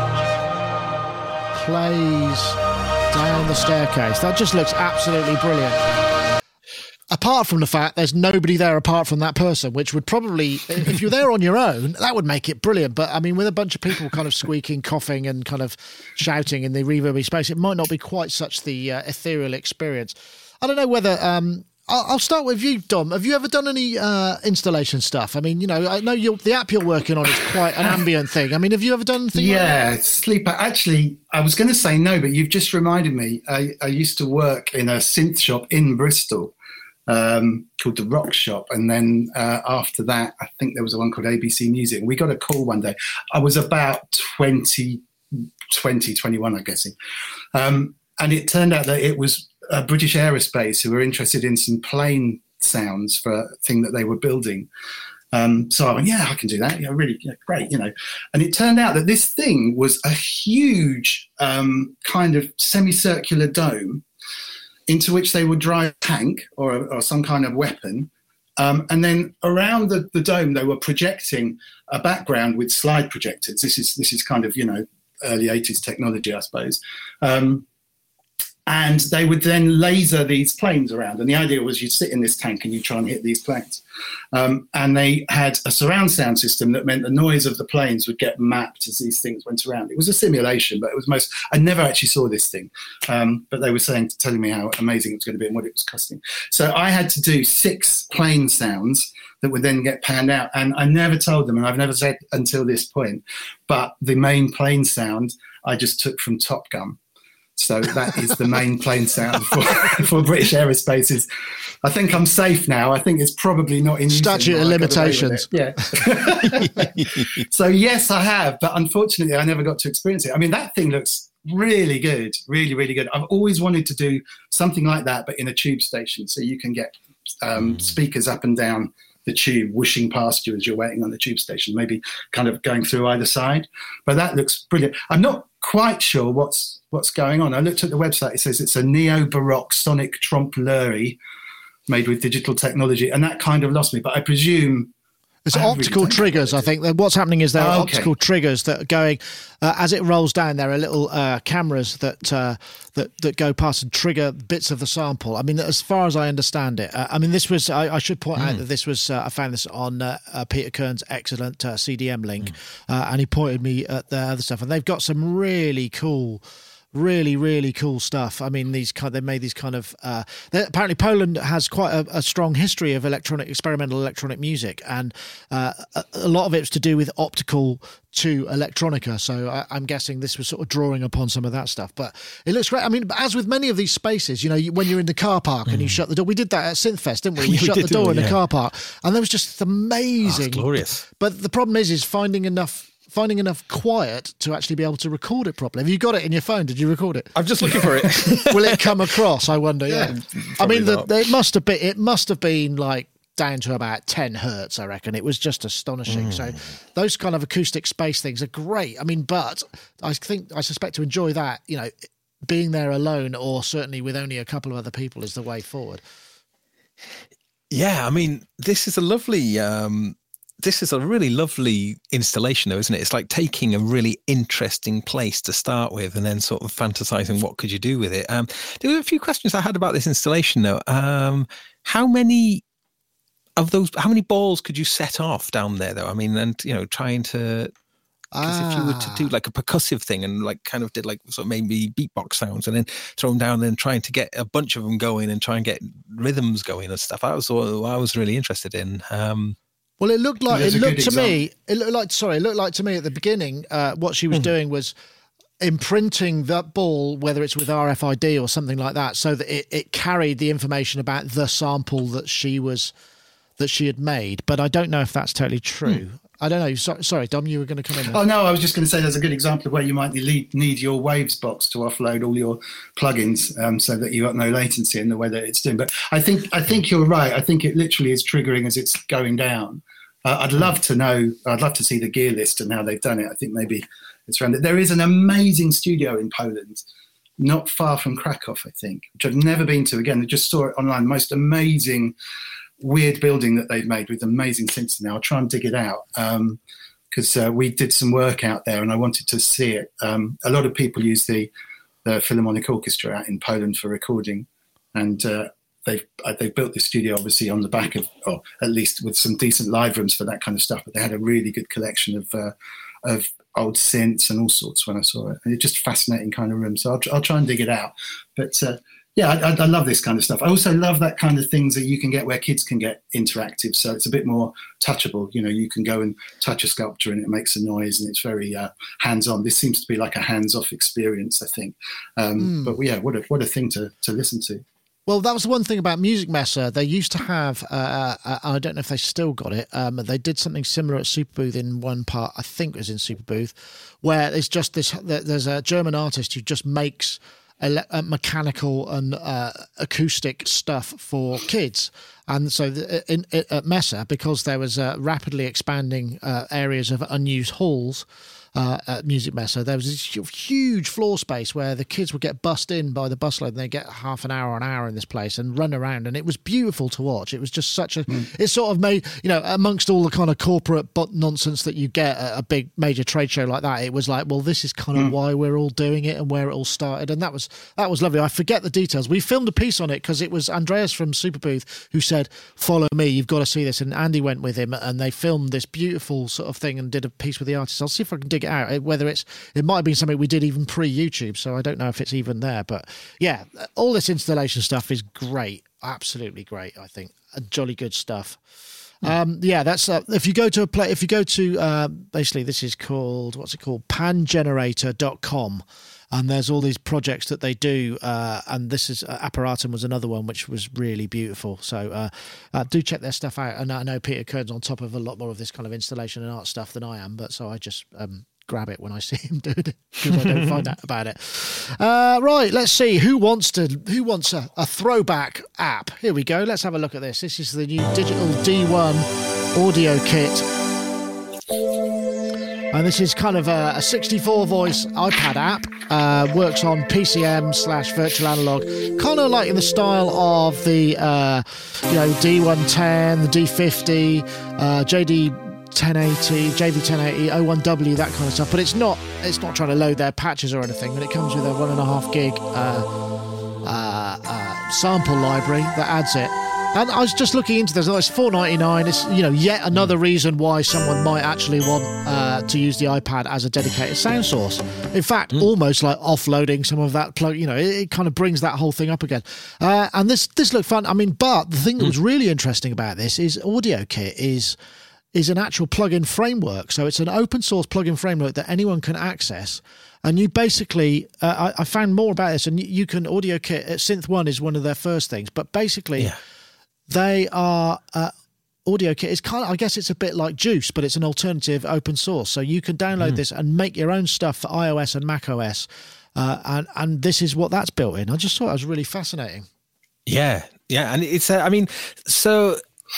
plays down the staircase. That just looks absolutely brilliant. Apart from the fact there's nobody there apart from that person, which would probably, if you're there on your own, that would make it brilliant. But I mean, with a bunch of people kind of squeaking, coughing and kind of shouting in the reverby space, it might not be quite such the uh, ethereal experience. I don't know whether, um, I'll, I'll start with you, Dom. Have you ever done any uh, installation stuff? I mean, you know, I know you're, the app you're working on is quite an ambient thing. I mean, have you ever done anything yeah, like that? Sleeper. Actually, I was going to say no, but you've just reminded me. I, I used to work in a synth shop in Bristol, um, called the Rock Shop. And then uh, after that, I think there was one called A B C Music. We got a call one day. I was about twenty, twenty, twenty-one, I'm guessing. Um, and it turned out that it was uh, British Aerospace who were interested in some plane sounds for a thing that they were building. Um, so I went, yeah, I can do that. Yeah, really yeah, great, you know. And it turned out that this thing was a huge um, kind of semicircular dome into which they would drive a tank or, or some kind of weapon. Um, and then around the, the dome, they were projecting a background with slide projectors. This is this is kind of, you know, early eighties technology, I suppose. Um, and they would then laser these planes around. And the idea was you'd sit in this tank and you try and hit these planes. Um, and they had a surround sound system that meant the noise of the planes would get mapped as these things went around. It was a simulation, but it was most, I never actually saw this thing. Um, but they were saying, telling me how amazing it was going to be and what it was costing. So I had to do six plane sounds that would then get panned out. And I never told them, and I've never said until this point, but the main plane sound I just took from Top Gun. So that is the main plane sound for, for British Aerospace's. I think I'm safe now. I think it's probably not in statute of limitations. Yeah. So yes, I have, but unfortunately, I never got to experience it. I mean, that thing looks really good, really, really good. I've always wanted to do something like that, but in a tube station, so you can get um, speakers up and down the tube whooshing past you as you're waiting on the tube station, maybe kind of going through either side. But that looks brilliant. I'm not quite sure what's what's going on. I looked at the website. It says it's a neo-baroque sonic trompe-l'oeil made with digital technology, and that kind of lost me. But I presume it's optical really triggers. I think that what's happening is there are oh, okay. optical triggers that are going uh, as it rolls down. There are little uh, cameras that uh, that that go past and trigger bits of the sample. I mean, as far as I understand it, uh, I mean, this was. I, I should point mm. out that this was. Uh, I found this on uh, uh, Peter Kern's excellent uh, C D M link, mm. uh, and he pointed me at the other stuff, and they've got some really cool. Really, really cool stuff. I mean, these kind they made these kind of. Uh, apparently, Poland has quite a, a strong history of electronic, experimental electronic music, and uh, a, a lot of it's to do with optical to electronica. So I, I'm guessing this was sort of drawing upon some of that stuff. But it looks great. I mean, as with many of these spaces, you know, you, when you're in the car park mm. and you shut the door, we did that at Synthfest, didn't we? We shut the door in yeah. the car park, and there was just amazing, oh, glorious. But the problem is, is finding enough. Finding enough quiet to actually be able to record it properly. Have you got it in your phone? Did you record it? I'm just looking for it. Will it come across? I wonder. Yeah. yeah I mean, the, the, it must have been. It must have been like down to about ten hertz. I reckon it was just astonishing. Mm. So those kind of acoustic space things are great. I mean, but I think I suspect to enjoy that, you know, being there alone or certainly with only a couple of other people is the way forward. Yeah, I mean, this is a lovely. Um, This is a really lovely installation, though, isn't it? It's like taking a really interesting place to start with and then sort of fantasizing what could you do with it. Um, there were a few questions I had about this installation, though. Um, how many of those, how many balls could you set off down there, though? I mean, and, you know, trying to, because ah. if you were to do like a percussive thing and like kind of did like sort of maybe beatbox sounds and then throw them down and then trying to get a bunch of them going and try and get rhythms going and stuff, that was what I was really interested in. Um, Well, it looked like it looked to me. It looked like sorry, it looked like to me at the beginning. Uh, what she was mm. doing was imprinting that ball, whether it's with R F I D or something like that, so that it, it carried the information about the sample that she was that she had made. But I don't know if that's totally true. Mm. I don't know. So, sorry, Dom, you were going to come in there. Oh, no, I was just going to say there's a good example of where you might need, need your Waves box to offload all your plugins um, so that you've got no latency in the way that it's doing. But I think I think you're right. I think it literally is triggering as it's going down. Uh, I'd love to know, I'd love to see the gear list and how they've done it. I think maybe it's around it. There is an amazing studio in Poland, not far from Krakow, I think, which I've never been to. Again, I just saw it online. Most amazing weird building that they've made with amazing synths now. I'll try and dig it out because um, uh, we did some work out there and I wanted to see it. Um, a lot of people use the, the Philharmonic Orchestra out in Poland for recording, and uh, they've uh, they've built the studio obviously on the back of, or at least with some decent live rooms for that kind of stuff. But they had a really good collection of uh, of old synths and all sorts when I saw it, and it's just a fascinating kind of room. So I'll, I'll try and dig it out, but. Uh, Yeah, I, I love this kind of stuff. I also love that kind of things that you can get where kids can get interactive. So it's a bit more touchable. You know, you can go and touch a sculpture and it makes a noise and it's very uh, hands-on. This seems to be like a hands-off experience, I think. Um, mm. But yeah, what a what a thing to to listen to. Well, that was the one thing about Music Messer. They used to have, uh, uh, I don't know if they still got it, um, they did something similar at Superbooth in one part, I think it was in Superbooth, where it's just this, there's a German artist who just makes ele- uh, mechanical and uh, acoustic stuff for kids. And so the, in, in, at Messer, because there was uh, rapidly expanding uh, areas of unused halls, Uh, at Music Messer, there was this huge floor space where the kids would get bussed in by the busload and they get half an hour, an hour in this place and run around. And it was beautiful to watch. It was just such a, mm. it sort of made, you know, amongst all the kind of corporate but nonsense that you get at a big major trade show like that, it was like, well, this is kind of mm. why we're all doing it and where it all started. And that was, that was lovely. I forget the details. We filmed a piece on it because it was Andreas from Superbooth who said, follow me, you've got to see this. And Andy went with him and they filmed this beautiful sort of thing and did a piece with the artists. I'll see if I can dig it out. Whether it's, it might have been something we did even pre-YouTube, so I don't know if it's even there. But yeah, all this installation stuff is great, absolutely great. I think jolly good stuff. Um, yeah, that's uh, if you go to a play, if you go to uh, basically this is called what's it called, pan generator dot com. And there's all these projects that they do, uh, and this is uh, Apparatum was another one which was really beautiful. So uh, uh, do check their stuff out. And I know Peter Kern's on top of a lot more of this kind of installation and art stuff than I am, but so I just um, grab it when I see him doing it because I don't find out about it. Uh, right, let's see who wants to who wants a, a throwback app. Here we go. Let's have a look at this. This is the new Digital D one audio kit. And this is kind of a, a sixty-four voice iPad app. Uh, works on P C M slash virtual analog, kind of like in the style of the uh, you know D one ten, the D fifty, uh, J D ten eighty, J V ten eighty, O one W, that kind of stuff. But it's not it's not trying to load their patches or anything. But it comes with a one and a half gig uh, uh, uh, sample library that adds it. And I was just looking into this. It's four ninety-nine. It's, you know, yet another reason why someone might actually want uh, to use the iPad as a dedicated sound source. In fact, mm. almost like offloading some of that plug. You know, it, it kind of brings that whole thing up again. Uh, and this this looked fun. I mean, but the thing that was really interesting about this is AudioKit is is an actual plugin framework. So it's an open source plugin framework that anyone can access. And you basically, uh, I, I found more about this, and you, you can AudioKit. Synth One is one of their first things, but basically. Yeah. They are uh, AudioKit. It's kind of, I guess it's a bit like Juice, but it's an alternative open source. So you can download mm. this and make your own stuff for iOS and macOS. Uh, and, and this is what that's built in. I just thought it was really fascinating. Yeah. Yeah. And it's, uh, I mean, so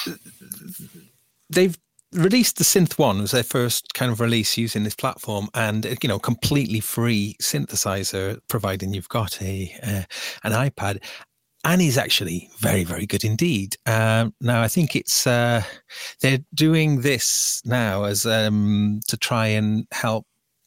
they've released the Synth One, was their first kind of release using this platform, and, you know, completely free synthesizer, providing you've got a uh, an iPad. And he's actually very, very good indeed. Um, now, I think it's uh, they're doing this now as um, to try and help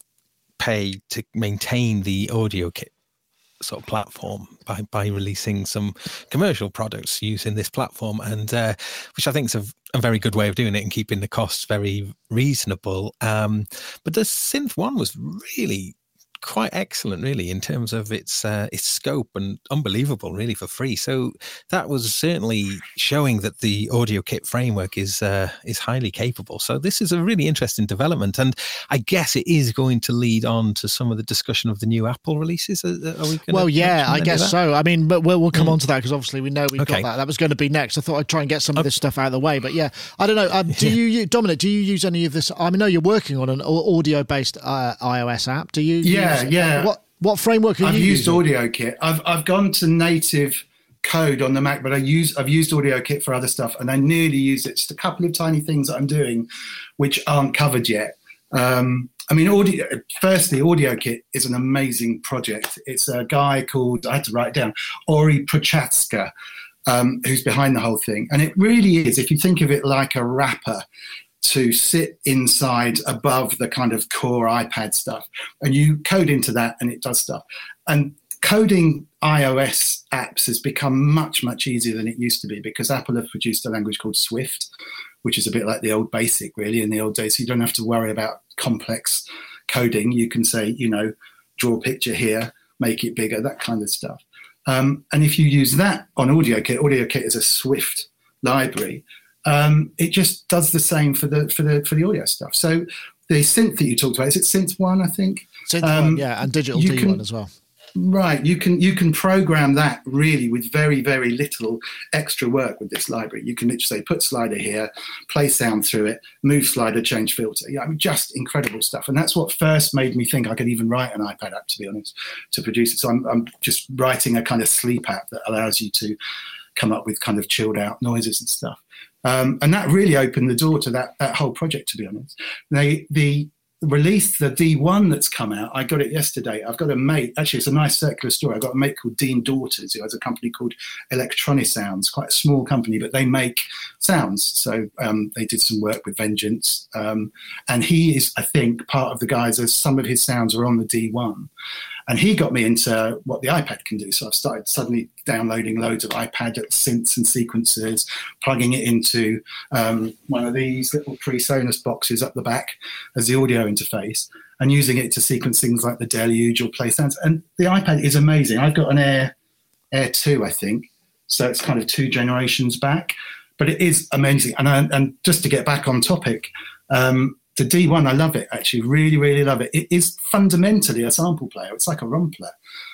pay to maintain the AudioKit sort of platform by by releasing some commercial products using this platform, and uh, which I think is a, a very good way of doing it and keeping the costs very reasonable. Um, but the Synth One was really quite excellent, really, in terms of its uh, its scope, and unbelievable, really, for free. So that was certainly showing that the AudioKit framework is uh, is highly capable. So this is a really interesting development, and I guess it is going to lead on to some of the discussion of the new Apple releases. Are, are we well, yeah, I guess so. I mean, but we'll, we'll come mm. on to that because obviously we know we've okay. got that. That was going to be next. I thought I'd try and get some of this stuff out of the way. But yeah, I don't know. Um, do yeah. you, Dominic? Do you use any of this? I mean, know you're working on an audio-based uh, iOS app. Do you? Yeah. Use, Yeah, What what framework are I've you used using? AudioKit. I've I've gone to native code on the Mac, but I use I've used AudioKit for other stuff, and I nearly use it. Just a couple of tiny things that I'm doing, which aren't covered yet. Um, I mean, audio. Firstly, AudioKit is an amazing project. It's a guy called, I had to write it down, Ori Prochatska, um, who's behind the whole thing, and it really is. If you think of it like a wrapper, to sit inside above the kind of core iPad stuff, and you code into that and it does stuff. And coding iOS apps has become much, much easier than it used to be because Apple have produced a language called Swift, which is a bit like the old BASIC, really, in the old days. So you don't have to worry about complex coding. You can say, you know, draw a picture here, make it bigger, that kind of stuff. Um, and if you use that on AudioKit, AudioKit is a Swift library. Um, it just does the same for the for the for the audio stuff. So the synth that you talked about, is it Synth One? I think Synth um, One, yeah, and Digital D One as well. Right, you can you can program that really with very, very little extra work with this library. You can literally say, put slider here, play sound through it, move slider, change filter. Yeah, I mean, just incredible stuff. And that's what first made me think I could even write an iPad app, to be honest, to produce it. So I'm, I'm just writing a kind of sleep app that allows you to come up with kind of chilled out noises and stuff. Um, and that really opened the door to that, that whole project, to be honest. They, the release, the D one that's come out, I got it yesterday. I've got a mate, actually it's a nice circular story. I've got a mate called Dean Daughters who has a company called Electronic Sounds, quite a small company, but they make sounds. So um, they did some work with Vengeance. Um, and he is, I think, part of the guys, as some of his sounds are on the D one. And he got me into what the iPad can do. So I've started suddenly downloading loads of iPad synths and sequencers, plugging it into um, one of these little PreSonus boxes up the back as the audio interface, and using it to sequence things like The Deluge or play sounds. And the iPad is amazing. I've got an Air, Air two, I think. So it's kind of two generations back. But it is amazing. And, I, and just to get back on topic, um, the D one, I love it, actually, really, really love it. It is fundamentally a sample player. It's like a Rumpler,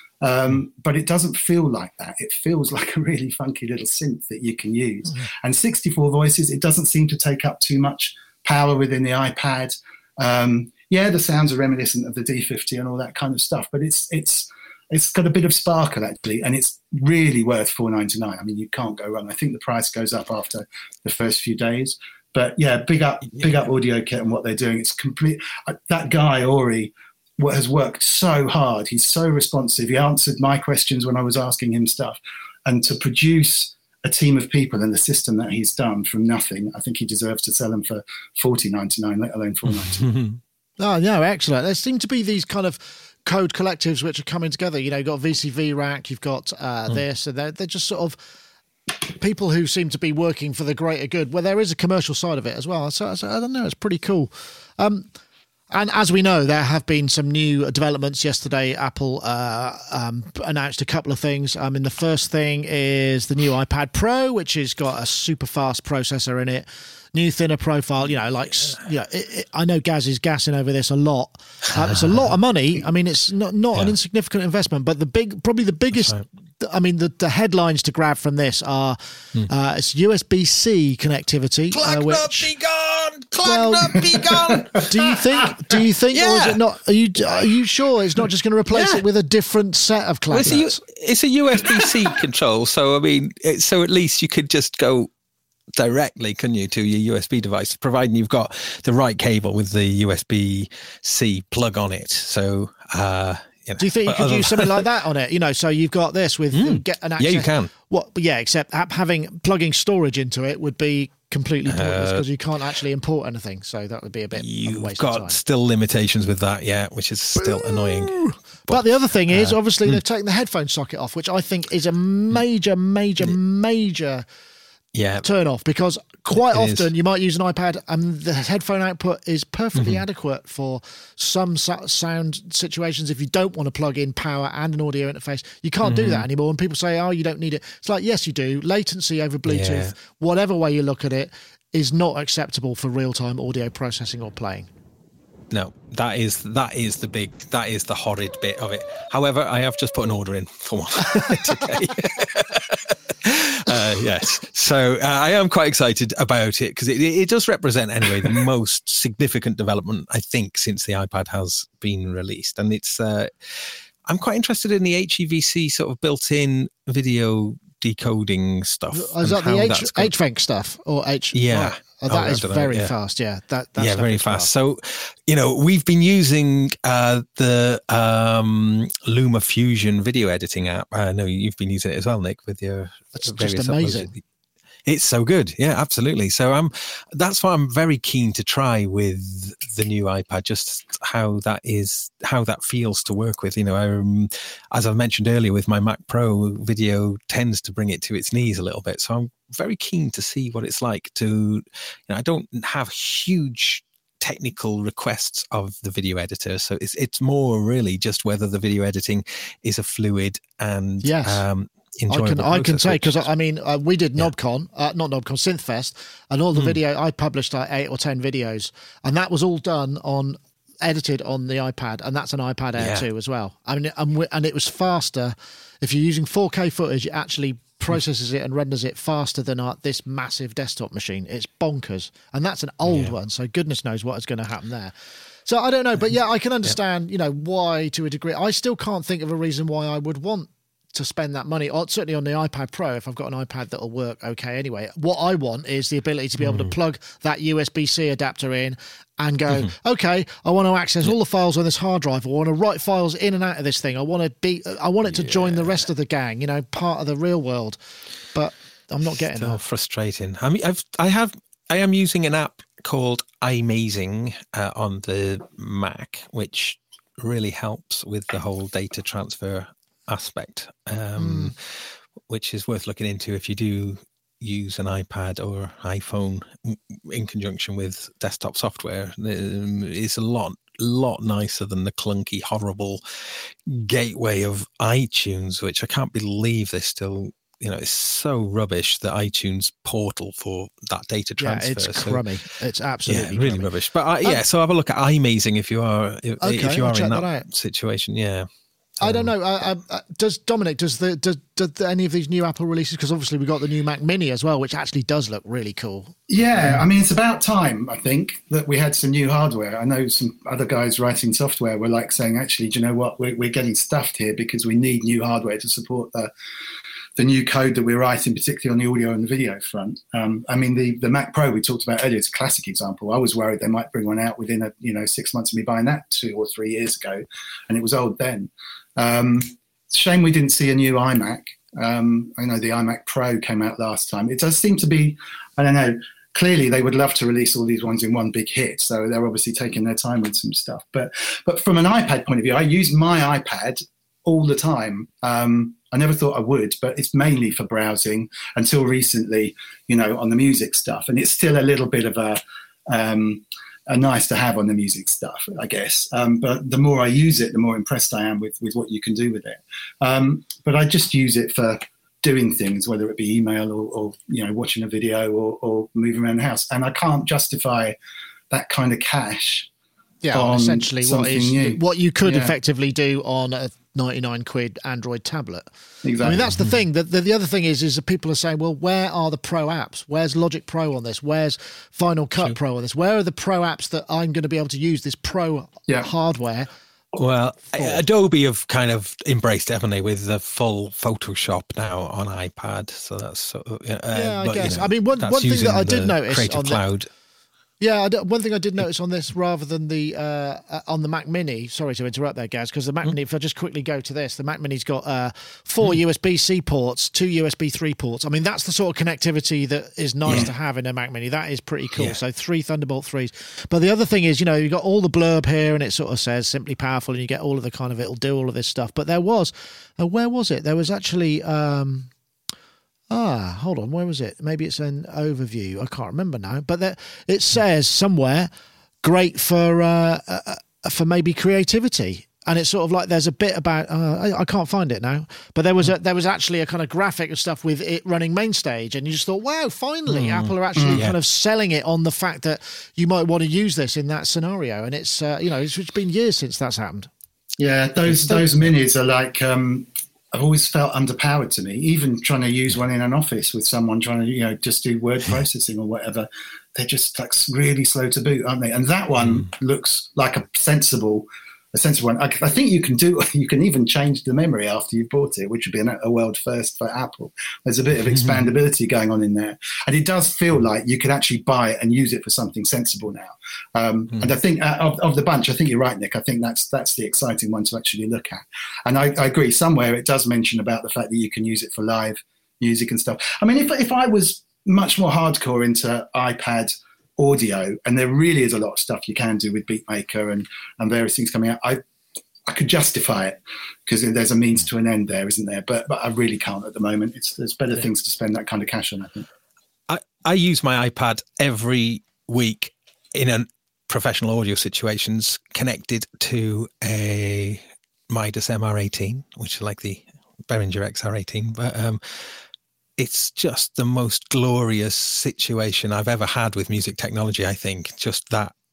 um, but it doesn't feel like that. It feels like a really funky little synth that you can use. Mm-hmm. And sixty-four voices, it doesn't seem to take up too much power within the iPad. Um, yeah, the sounds are reminiscent of the D fifty and all that kind of stuff, but it's it's it's got a bit of sparkle, actually, and it's really worth four ninety-nine. I mean, you can't go wrong. I think the price goes up after the first few days. But yeah, big up, big up Audio Kit and what they're doing. It's complete. Uh, that guy Ori has worked so hard. He's so responsive. He answered my questions when I was asking him stuff, and to produce a team of people and the system that he's done from nothing, I think he deserves to sell them for forty ninety-nine, let alone four ninety-nine. Oh no, excellent. There seem to be these kind of code collectives which are coming together. You know, you've got V C V Rack, you've got uh, mm. this, and they're they're just sort of people who seem to be working for the greater good, where there is a commercial side of it as well. So, so I don't know, it's pretty cool. Um, and as we know, there have been some new developments yesterday. Apple uh, um, announced a couple of things. I mean, the first thing is the new iPad Pro, which has got a super fast processor in it, new thinner profile. You know, like you know, it, it, I know Gaz is gassing over this a lot. Uh, it's a lot of money. I mean, it's not not yeah. an insignificant investment, but the big, probably the biggest. I mean, the, the headlines to grab from this are hmm. uh, it's U S B C connectivity. Clogged uh, which, up, be gone. Clogged well, up, be gone. Do you think? Do you think? Yeah. Or is it not? Are you are you sure it's not just going to replace yeah. it with a different set of cloud? Well, it's, it's a U S B C control, so I mean, it, so at least you could just go directly, couldn't you, to your U S B device, providing you've got the right cable with the U S B C plug on it. So. Uh, You know, do you think you could use something like that on it? You know, so you've got this with mm. get an access. Yeah, you can. What? Yeah, except having plugging storage into it would be completely pointless because uh, you can't actually import anything. So that would be a bit. You've of a waste got of time. Still limitations with that, yeah, which is still annoying. But, but the other thing is, uh, obviously, mm. they've taken the headphone socket off, which I think is a major, major, major. Yeah. turn off, because quite it often is. you might use an iPad and the headphone output is perfectly mm-hmm. adequate for some sound situations. If you don't want to plug in power and an audio interface, you can't mm-hmm. do that anymore. And people say, oh, you don't need it. It's like, yes, you do. Latency over Bluetooth, yeah. whatever way you look at it, is not acceptable for real-time audio processing or playing. No, that is that is the big, that is the horrid bit of it. However, I have just put an order in for one today. uh, yes, so uh, I am quite excited about it because it, it does represent, anyway, the most significant development, I think, since the iPad has been released. And it's, uh, I'm quite interested in the H E V C sort of built-in video decoding stuff. Is that the H- HVenc stuff or H? Yeah. Right. Oh, that oh, is very know, yeah. fast. Yeah, that that's yeah, very fast. So, you know, we've been using uh, the um, Luma Fusion video editing app. I know you've been using it as well, Nick, with your. It's just amazing. Uploads. It's so good. Yeah, absolutely. So I'm. That's why I'm very keen to try with the new iPad, just how that is, how that feels to work with. You know, um, as I mentioned earlier, with my Mac Pro, video tends to bring it to its knees a little bit. So I'm very keen to see what it's like to. You know, I don't have huge technical requests of the video editor, so it's it's more really just whether the video editing is a fluid and yes. um, I can I can say, because I mean uh, we did yeah. NobCon, uh, not NobCon, SynthFest, and all the mm. video I published like eight or ten videos, and that was all done on edited on the iPad, and that's an iPad Air Yeah. two as well. I mean, and, we- and it was faster. If you're using four K footage, it actually processes it and renders it faster than our, this massive desktop machine. It's bonkers, and that's an old Yeah. one, so goodness knows what is going to happen there. So I don't know, but yeah, I can understand, you know, why to a degree. I still can't think of a reason why I would want to spend that money, or certainly on the iPad Pro, if I've got an iPad that'll work okay anyway. What I want is the ability to be able to plug that U S B C adapter in and go, okay, I want to access all the files on this hard drive. I want to write files in and out of this thing. I want to be, I want it to join the rest of the gang, you know, part of the real world. But I'm not getting Still that. frustrating. I mean, I've, I have, I am using an app called iMazing uh, on the Mac, which really helps with the whole data transfer aspect, um, mm. which is worth looking into if you do use an iPad or iPhone in conjunction with desktop software. It's a lot, lot nicer than the clunky, horrible gateway of iTunes, which I can't believe they still. You know, it's so rubbish, the iTunes portal for that data transfer. Yeah, it's so, crummy. It's absolutely yeah, really crummy. rubbish. But uh, yeah, um, so have a look at iMazing if you are if, okay, if you are I'll in that, that situation. Yeah. I don't know. Uh, uh, does Dominic? Does the does, does any of these new Apple releases? Because obviously we got the new Mac Mini as well, which actually does look really cool. Yeah, I mean it's about time. I think that we had some new hardware. I know some other guys writing software were like saying, actually, do you know what? We're, we're getting stuffed here because we need new hardware to support the the new code that we're writing, particularly on the audio and the video front. Um, I mean the the Mac Pro we talked about earlier is a classic example. I was worried they might bring one out within a you know six months of me buying that two or three years ago, and it was old then. Um, shame we didn't see a new iMac. Um, I know the iMac Pro came out last time. It does seem to be, I don't know, clearly they would love to release all these ones in one big hit. So they're obviously taking their time with some stuff. But but from an iPad point of view, I use my iPad all the time. Um, I never thought I would, but it's mainly for browsing until recently, you know, on the music stuff. And it's still a little bit of a... Um, are nice to have on the music stuff, I guess. Um, but the more I use it, the more impressed I am with, with what you can do with it. Um, but I just use it for doing things, whether it be email or, or you know, watching a video or, or moving around the house. And I can't justify that kind of cash. Yeah, on essentially what is new. what you could yeah. effectively do on a ninety-nine quid Android tablet. Exactly. I mean, that's the thing. The, the, the other thing is, is that people are saying, well, where are the pro apps? Where's Logic Pro on this? Where's Final Cut True. Pro on this? Where are the pro apps that I'm going to be able to use this pro yeah. hardware? Well, for? Adobe have kind of embraced it, haven't they, with the full Photoshop now on iPad. So that's sort of, uh, yeah, I but, guess. You know, I mean, one, one thing that I did notice Creative on Cloud. The, Yeah, I one thing I did notice on this, rather than the uh, uh, on the Mac Mini. Sorry to interrupt there, Gaz, because the Mac mm. Mini. If I just quickly go to this, the Mac Mini's got uh, four mm. U S B C ports, two U S B three ports. I mean, that's the sort of connectivity that is nice yeah. to have in a Mac Mini. That is pretty cool. Yeah. So three Thunderbolt threes. But the other thing is, you know, you got all the blurb here, and it sort of says simply powerful, and you get all of the kind of it'll do all of this stuff. But there was, uh, where was it? There was actually. Um, Ah, hold on. Where was it? Maybe it's an overview. I can't remember now. But there, it says somewhere, great for uh, uh, for maybe creativity. And it's sort of like there's a bit about uh, I, I can't find it now. But there was a, there was actually a kind of graphic and stuff with it running main stage, and you just thought, wow, finally, mm. Apple are actually mm, yeah. kind of selling it on the fact that you might want to use this in that scenario. And it's uh, you know it's, it's been years since that's happened. Yeah, those those minis are like. Um, I've always felt underpowered to me, even trying to use one in an office with someone trying to, you know, just do word processing or whatever. They're just like really slow to boot, aren't they? And that one mm. looks like a sensible, a sensible one. I, I think you can do, you can even change the memory after you've bought it, which would be a, a world first for Apple. There's a bit of expandability going on in there. And it does feel like you could actually buy it and use it for something sensible now. Um, mm. And I think uh, of, of the bunch, I think you're right, Nick. I think that's that's the exciting one to actually look at. And I, I agree, somewhere it does mention about the fact that you can use it for live music and stuff. I mean, if if I was much more hardcore into iPad audio, and there really is a lot of stuff you can do with Beatmaker and, and various things coming out, I I could justify it because there's a means to an end there, isn't there? But but I really can't at the moment. It's there's better yeah. things to spend that kind of cash on, I think. I, I use my iPad every week in a professional audio situations connected to a Midas M R eighteen, which is like the Behringer X R eighteen, but um, it's just the most glorious situation I've ever had with music technology. I think just that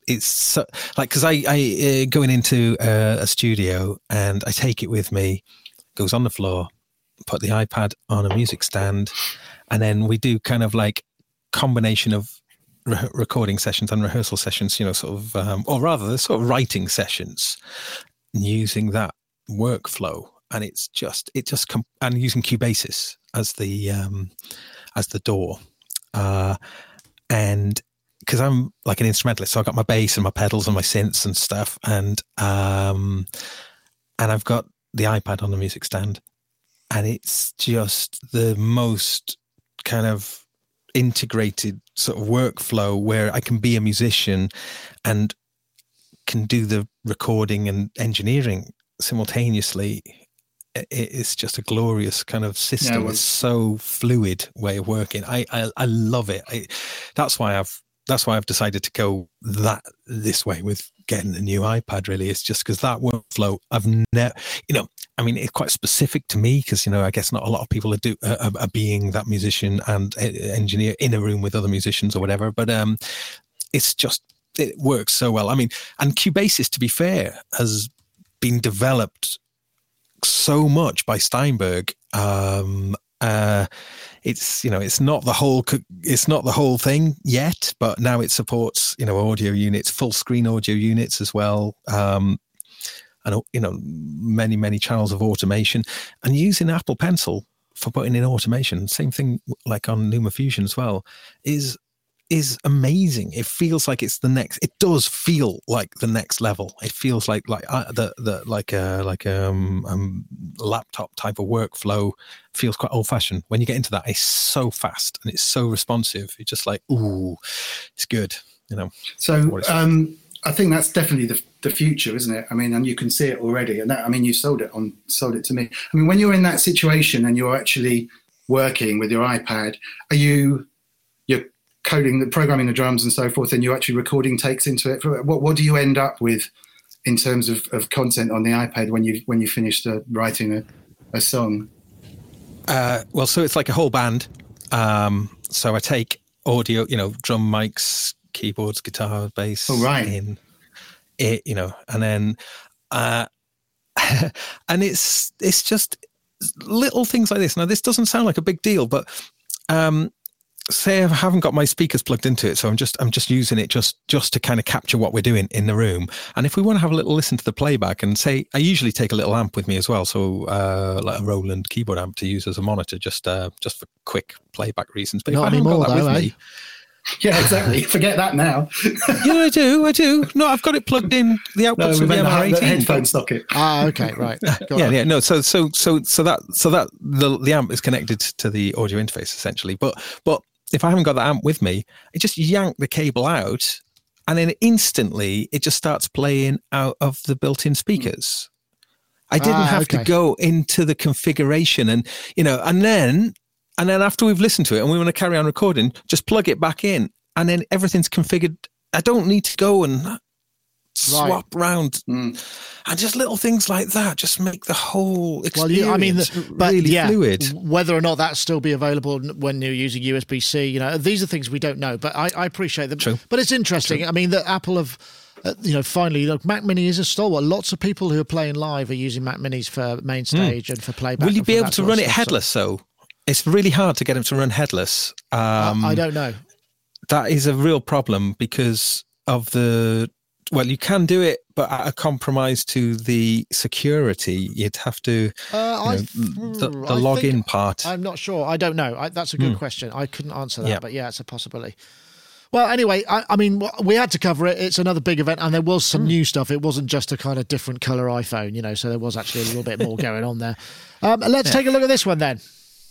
it's so, like, because I, I uh, going into uh, a studio and I take it with me, goes on the floor, put the iPad on a music stand, and then we do kind of like combination of re- recording sessions and rehearsal sessions, you know, sort of, um, or rather, the sort of writing sessions, using that workflow, and it's just it just com- and using Cubasis as the um, as the D A W, uh, and because I'm like an instrumentalist, so I've got my bass and my pedals and my synths and stuff, and um, and I've got the iPad on the music stand, and it's just the most kind of integrated sort of workflow where I can be a musician and can do the recording and engineering simultaneously. It's just a glorious kind of system. Yeah, well, it's so fluid way of working. I I, I love it. I, that's why I've that's why I've decided to go that this way with getting a new iPad. Really, it's just because that workflow I've never, you know, I mean, it's quite specific to me because, you know, I guess not a lot of people are do are, are being that musician and engineer in a room with other musicians or whatever. But um, it's just it works so well. I mean, and Cubasis, to be fair, has been developed so much by Steinberg. Um, uh, it's, you know, it's not the whole, it's not the whole thing yet, but now it supports, you know, audio units, full screen audio units as well. Um, and, you know, many, many channels of automation, and using Apple Pencil for putting in automation. Same thing like on LumaFusion as well, is is amazing. It feels like it's the next. It does feel like the next level. It feels like like uh, the the like a like um, um laptop type of workflow. Feels quite old fashioned. When you get into that, it's so fast and it's so responsive. It's just like, ooh, it's good. You know. So um, I think that's definitely the the future, isn't it? I mean, and you can see it already. And that, I mean, you sold it on sold it to me. I mean, when you're in that situation and you're actually working with your iPad, are you you're coding, the programming the drums and so forth, and you're actually recording takes into it? What what do you end up with in terms of, of content on the iPad when you when you finish uh, writing a, a song? Uh, well, so it's like a whole band. Um, so I take audio, you know, drum mics, keyboards, guitar, bass, oh, right. in it, you know, and then uh, and it's it's just little things like this. Now, this doesn't sound like a big deal, but um, say I haven't got my speakers plugged into it, so I'm just I'm just using it just just to kind of capture what we're doing in the room. And if we want to have a little listen to the playback, and say I usually take a little amp with me as well, so uh, like a Roland keyboard amp to use as a monitor, just uh, just for quick playback reasons. But not if I anymore, haven't got that though, with eh? me, yeah, exactly. Forget that now. yeah, I do, I do. No, I've got it plugged in the outputs no, of the the, M R eighteen. the headphone socket. Ah, okay, right. Got yeah, it. yeah, no. So, so, so, so that, so that the the amp is connected to the audio interface essentially. But, but if I haven't got the amp with me, I just yank the cable out, and then instantly it just starts playing out of the built-in speakers. I didn't Ah, have okay. to go into the configuration, and you know, and then, and then after we've listened to it and we want to carry on recording, just plug it back in, and then everything's configured. I don't need to go and swap round, Mm. and just little things like that just make the whole experience Well, you, I mean, the, but really yeah, fluid. whether or not that still be available when you're using U S B C, you know, these are things we don't know. But I, I appreciate them. True. But it's interesting. True. I mean, that Apple have, uh, you know, finally, look, Mac Mini is a stalwart. Lots of people who are playing live are using Mac Minis for main stage mm. and for playback. Will you and be for able that to sort run of it stuff. headless? So it's really hard to get them to run headless. Um, I, I don't know. That is a real problem because of the. Well, you can do it, but at a compromise to the security. You'd have to, Uh, you I, know, the, the I login think- part. I'm not sure. I don't know. I, that's a good Hmm. question. I couldn't answer that, Yeah. but yeah, it's a possibility. Well, anyway, I, I mean, we had to cover it. It's another big event, and there was some new stuff. It wasn't just a kind of different color iPhone, you know, so there was actually a little bit more going on there. Um, let's Yeah. take a look at this one then.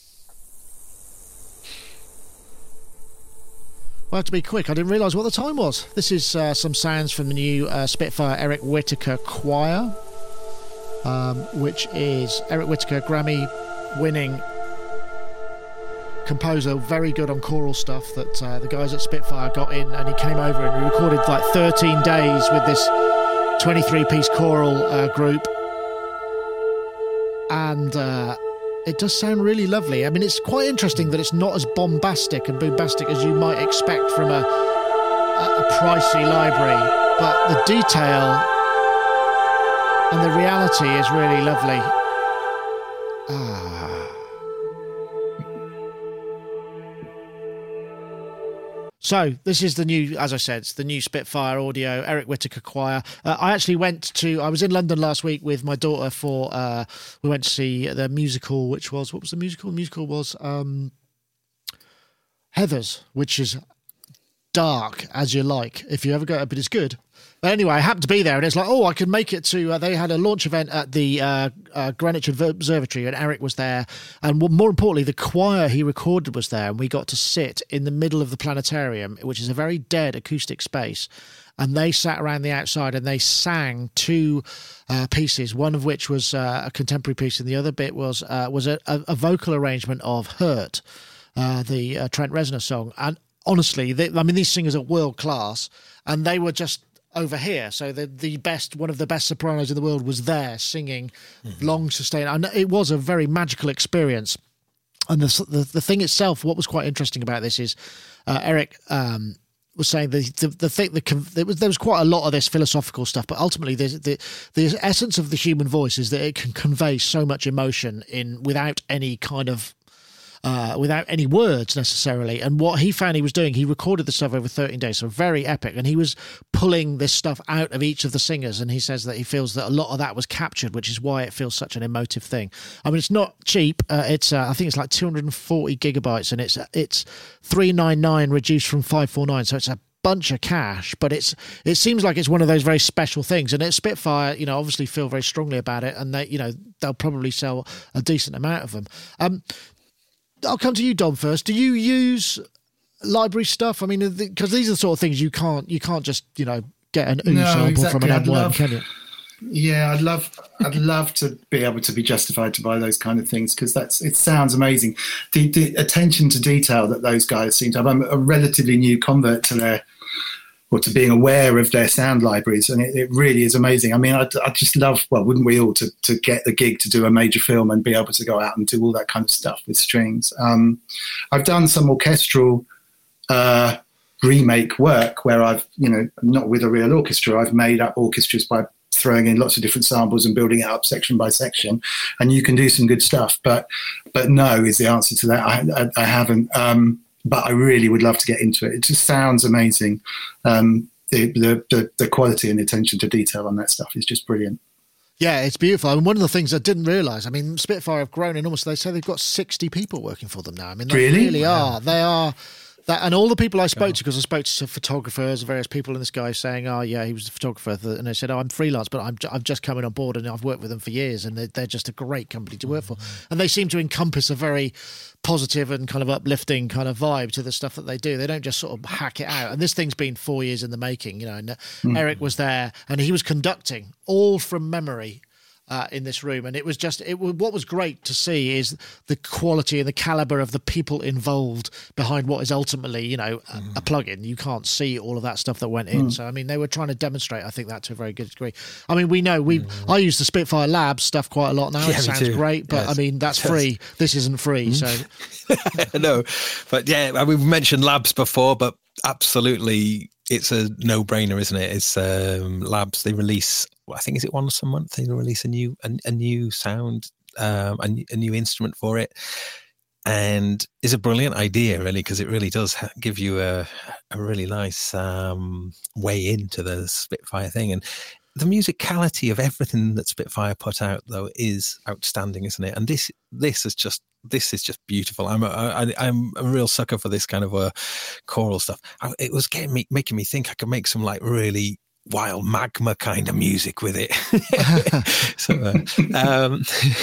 We'll have to be quick. I didn't realise what the time was. This is uh, some sounds from the new uh, Spitfire Eric Whittaker Choir, um, which is Eric Whittaker, Grammy-winning composer, very good on choral stuff that uh, the guys at Spitfire got in, and he came over and he recorded like thirteen days with this twenty-three piece choral uh, group, and uh, it does sound really lovely. I mean, it's quite interesting that it's not as bombastic and bombastic as you might expect from a a pricey library, but the detail and the reality is really lovely. Ah. So this is the new, as I said, it's the new Spitfire Audio, Eric Whittaker Choir. Uh, I actually went to, I was in London last week with my daughter for, uh, we went to see the musical, which was, what was the musical? The musical was um, Heathers, which is dark as you like, if you ever go, but it's good. But anyway, I happened to be there, and it's like, oh, I could make it to, uh, they had a launch event at the uh, uh, Greenwich Observatory, and Eric was there. And more importantly, the choir he recorded was there, and we got to sit in the middle of the planetarium, which is a very dead acoustic space. And they sat around the outside, and they sang two uh, pieces, one of which was uh, a contemporary piece, and the other bit was uh, was a, a vocal arrangement of Hurt, uh, the uh, Trent Reznor song. And honestly, they, I mean, these singers are world class, and they were just over here. So the the best, one of the best sopranos in the world was there singing mm-hmm. long sustained. And it was a very magical experience. And the the, the thing itself, what was quite interesting about this is uh, Eric um, was saying the the, the thing the, there was there was quite a lot of this philosophical stuff, but ultimately the the the essence of the human voice is that it can convey so much emotion in without any kind of Uh, without any words necessarily. And what he found he was doing, he recorded the stuff over thirteen days, so very epic. And he was pulling this stuff out of each of the singers. And he says that he feels that a lot of that was captured, which is why it feels such an emotive thing. I mean, it's not cheap. Uh, it's uh, I think it's like two hundred forty gigabytes, and it's it's three ninety-nine reduced from five forty-nine. So it's a bunch of cash, but it's it seems like it's one of those very special things. And at Spitfire, you know, obviously feel very strongly about it, and they, you know, they'll probably sell a decent amount of them. Um, I'll come to you, Dom, first. Do you use library stuff? I mean, because these are the sort of things you can't you can't just, you know, get an ooh no, sample exactly. from an M one, love, can you? Yeah, I'd love I'd love to be able to be justified to buy those kind of things, because that's it sounds amazing. The the attention to detail that those guys seem to have. I'm a relatively new convert to their or to being aware of their sound libraries, and it, it really is amazing. I mean, I I just love, well, wouldn't we all, to to get the gig to do a major film and be able to go out and do all that kind of stuff with strings. Um, I've done some orchestral uh, remake work where I've, you know, not with a real orchestra, I've made up orchestras by throwing in lots of different samples and building it up section by section, and you can do some good stuff. But but no is the answer to that. I I, I haven't. Um, But I really would love to get into it. It just sounds amazing. Um, the, the, the, the quality and the attention to detail on that stuff is just brilliant. Yeah, it's beautiful. I mean, one of the things I didn't realise, I mean, Spitfire have grown enormous. They say they've got sixty people working for them now. I mean, they really, really are. They are. That, and all the people I spoke to, because I spoke to photographers, various people, and this guy saying, oh, yeah, he was a photographer. And they said, oh, I'm freelance, but I'm, I'm just coming on board, and I've worked with them for years, and they're, they're just a great company to work for. And they seem to encompass a very positive and kind of uplifting kind of vibe to the stuff that they do. They don't just sort of hack it out. And this thing's been four years in the making, you know, and mm. Eric was there, and he was conducting all from memory. Uh, in this room, and it was just it. What was great to see is the quality and the caliber of the people involved behind what is ultimately, you know, a, mm. a plug-in. You can't see all of that stuff that went in. Mm. So I mean, they were trying to demonstrate, I think, that to a very good degree. I mean, we know we mm. I use the Spitfire Labs stuff quite a lot now. Yeah, it sounds great, but yes. I mean, that's free. This isn't free, mm. so no. But yeah, we've mentioned Labs before, but absolutely, it's a no-brainer, isn't it? It's um, Labs. They release, I think, is it once a month? They release a new a, a new sound, um, a, a new instrument for it, and it's a brilliant idea, really, because it really does give you a a really nice um, way into the Spitfire thing. And the musicality of everything that Spitfire put out, though, is outstanding, isn't it? And this this is just this is just beautiful. I'm a, I, I'm a real sucker for this kind of uh, choral stuff. I, it was getting me, making me think I could make some like really wild magma kind of music with it. so uh, um,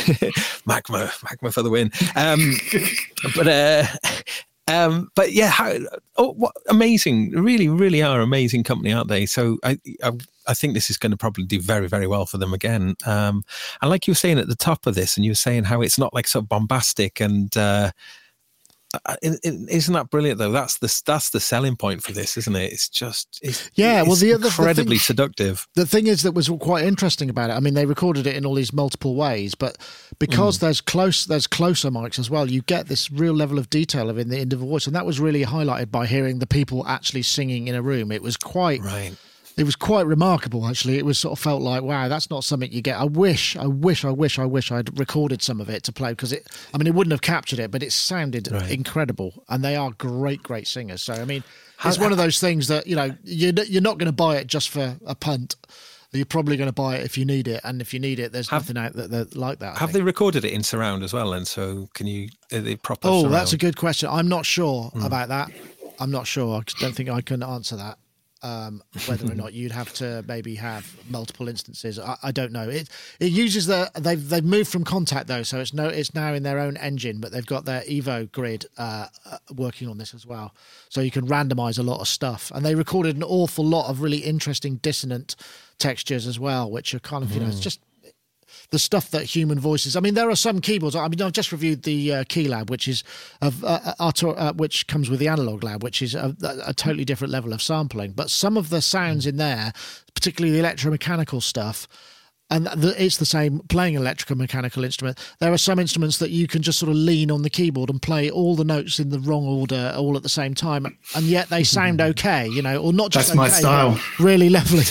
magma, magma for the win. Um, but uh, um, but yeah, how, oh, what amazing! Really, really are amazing company, aren't they? So I, I, I think this is going to probably do very, very well for them again. Um, and like you were saying at the top of this, and you were saying how it's not like so bombastic and. Uh, Uh, it, it, isn't that brilliant though? That's the that's the selling point for this, isn't it? It's just it's, yeah. Well, it's the other incredibly the thing, seductive. The thing is that was quite interesting about it. I mean, they recorded it in all these multiple ways, but because mm. there's close there's closer mics as well, you get this real level of detail of in the individual voice, and that was really highlighted by hearing the people actually singing in a room. It was quite right. It was quite remarkable, actually. It was sort of felt like, wow, that's not something you get. I wish, I wish, I wish, I wish I'd recorded some of it to play because it, I mean, it wouldn't have captured it, but it sounded right. incredible. And they are great, great singers. So, I mean, it's one of those things that, you know, you're, you're not going to buy it just for a punt. You're probably going to buy it if you need it. And if you need it, there's have, nothing out that, that like that. I have think. They recorded it in surround as well? And so can you, are they proper Oh, surround? That's a good question. I'm not sure mm. about that. I'm not sure. I don't think I can answer that. Um, whether or not you'd have to maybe have multiple instances, I, I don't know. It it uses the they've they've moved from Contact though, so it's no it's now in their own engine, but they've got their Evo grid uh, uh, working on this as well, so you can randomize a lot of stuff. And they recorded an awful lot of really interesting dissonant textures as well, which are kind of you know it's just the stuff that human voices. I mean, there are some keyboards. I mean, I've just reviewed the uh, Keylab, which is of uh, Artur, uh, which comes with the Analog Lab, which is a, a totally different level of sampling. But some of the sounds in there, particularly the electromechanical stuff, and the, it's the same playing an electromechanical instrument. There are some instruments that you can just sort of lean on the keyboard and play all the notes in the wrong order all at the same time, and yet they sound okay, you know, or not just That's my okay, style. Really lovely.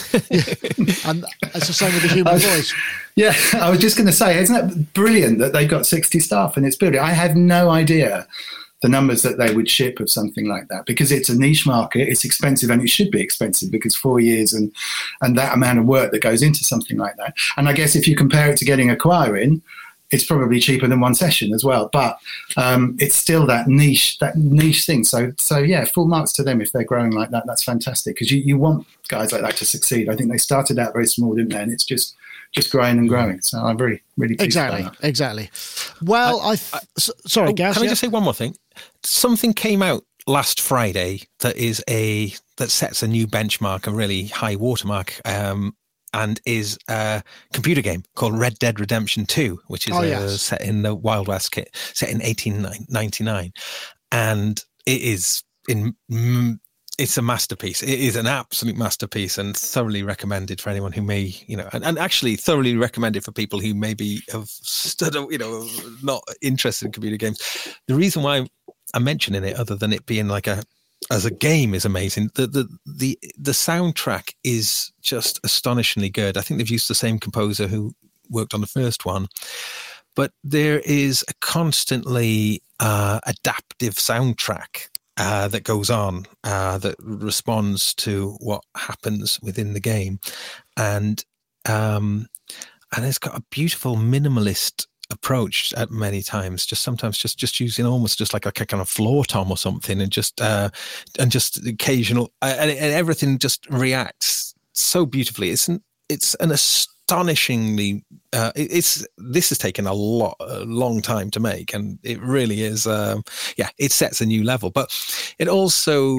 And it's the same with the human voice. Yeah, I was just going to say, isn't it brilliant that they've got sixty staff and it's brilliant? I had no idea the numbers that they would ship of something like that because it's a niche market, it's expensive, and it should be expensive because four years and, and that amount of work that goes into something like that. And I guess if you compare it to getting a choir in, it's probably cheaper than one session as well. But um, it's still that niche, that niche thing. So, so yeah, full marks to them if they're growing like that. That's fantastic because you, you want guys like that to succeed. I think they started out very small, didn't they? And it's just just growing and growing. So I'm very, really pleased exactly, about that. Exactly. Well, I, th- I sorry, oh, Gaz. Can yeah? I just say one more thing? Something came out last Friday that is a that sets a new benchmark, a really high watermark, um, and is a computer game called Red Dead Redemption two, which is oh, a, yes. set in the Wild West, kit, set in eighteen ninety-nine, and it is in. Mm, It's a masterpiece. It is an absolute masterpiece and thoroughly recommended for anyone who may, you know, and, and actually thoroughly recommended for people who maybe have stood, you know, not interested in computer games. The reason why I'm mentioning it, other than it being like a, as a game, is amazing. The, the, the, the soundtrack is just astonishingly good. I think they've used the same composer who worked on the first one, but there is a constantly uh, adaptive soundtrack Uh, that goes on, uh, that responds to what happens within the game. And um, and it's got a beautiful minimalist approach at many times, just sometimes just, just using almost just like a, a kind of floor tom or something, and just uh, and just occasional, uh, and, and everything just reacts so beautifully. It's an, it's an astonishingly, uh, it, it's this has taken a lot, a long time to make, and it really is. Um, yeah, it sets a new level, but it also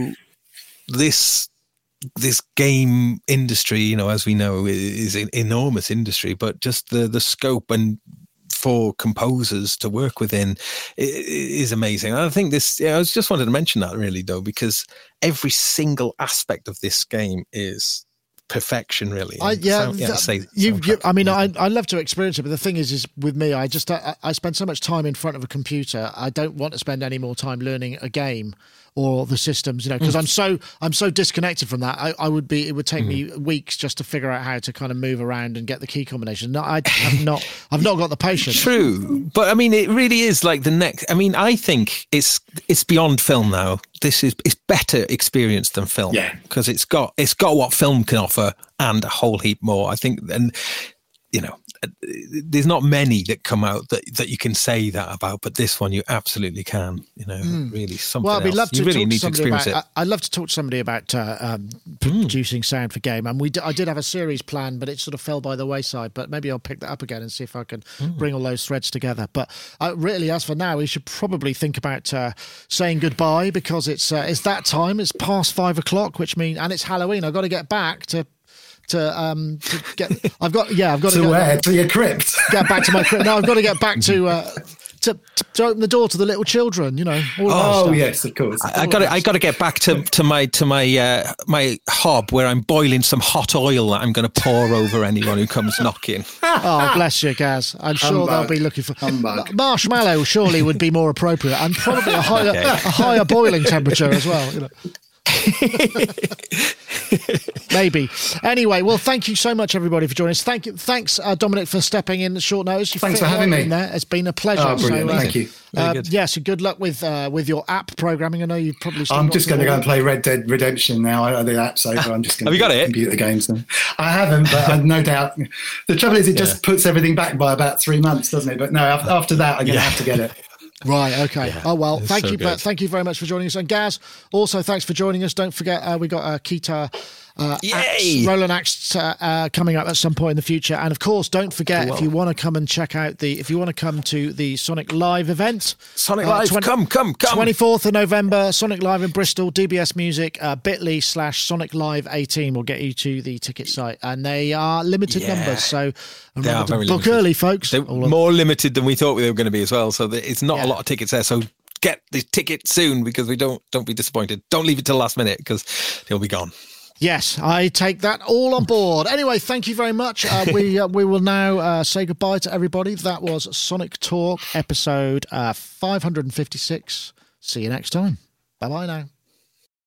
this this game industry, you know, as we know, is an enormous industry, but just the the scope and for composers to work within is amazing. And I think this, yeah, I was just wanted to mention that really though, because every single aspect of this game is perfection, really. I, yeah, sound, yeah th- say, you, you, I mean, yeah. I I love to experience it, but the thing is, is with me, I just I, I spend so much time in front of a computer. I don't want to spend any more time learning a game or the systems, you know, because mm. I'm so I'm so disconnected from that. I, I would be it would take mm. me weeks just to figure out how to kind of move around and get the key combination. No, I have not I've not got the patience. True, but I mean, it really is like the next. I mean, I think it's it's beyond film now. This is it's better experience than film, yeah, because it's got it's got what film can offer and a whole heap more. I think, and you know, there's not many that come out that, that you can say that about, but this one you absolutely can. You know, mm. really something. Well, I'd be else. love to you really talk need to somebody to experience about. it. I, I'd love to talk to somebody about uh, um, mm. producing sound for game, and we d- I did have a series planned, but it sort of fell by the wayside. But maybe I'll pick that up again and see if I can mm. bring all those threads together. But uh, really, as for now, we should probably think about uh, saying goodbye, because it's uh, it's that time. It's past five o'clock, which means, and it's Halloween. I've got to get back to. To um to get, I've got yeah, I've got to, to get, where to your crypt. Get back to my crypt. No, I've got to get back to uh, to, to open the door to the little children, you know. All that Oh stuff. yes, of course. I got to I got to get back to, to my to my uh, my hob where I'm boiling some hot oil that I'm going to pour over anyone who comes knocking. Oh, bless you, Gaz. I'm sure Humbug. they'll be looking for Humbug. marshmallow. Surely would be more appropriate, and probably a higher Okay. a higher boiling temperature as well. You know. Maybe. Anyway, well, thank you so much, everybody, for joining us. Thank you, thanks, uh, Dominic, for stepping in at short notice. You Thanks fit for having right me. in there. It's been a pleasure. Oh, brilliant. So, uh, Thank you. Very Uh, good. yeah, so good luck with uh, with your app programming. I know you've probably. Still I'm got just some going to go more- and play Red Dead Redemption now. I, the app's over. I'm just going Have to you got it? computer games now. I haven't, but I've no doubt. The trouble is, it just puts everything back by about three months, doesn't it? But no, af- after that, I'm going to have to get it. Right. Okay. Oh well. it's Thank so you. good. But thank you very much for joining us. And Gaz, also thanks for joining us. Don't forget, uh, we got a Kita uh, Yay! Axe, Roland Axe uh, uh, coming up at some point in the future. And of course, don't forget if you want to come and check out the, if you want to come to the Sonic Live event, Sonic uh, Live, twenty come, come, come. twenty-fourth of November, Sonic Live in Bristol, D B S Music, uh, bit.ly slash Sonic Live eighteen will get you to the ticket site. And they are limited Yeah. numbers. So They are remember to very book limited. early, folks. They're All of- more limited than we thought they were going to be as well. So there- it's not Yeah. a lot of tickets there. So get the ticket soon because we don't don't be disappointed. Don't leave it till last minute because they'll be gone. Yes, I take that all on board. Anyway, thank you very much. Uh, we uh, we will now uh, say goodbye to everybody. That was Sonic Talk episode uh, five hundred fifty-six. See you next time. Bye bye now.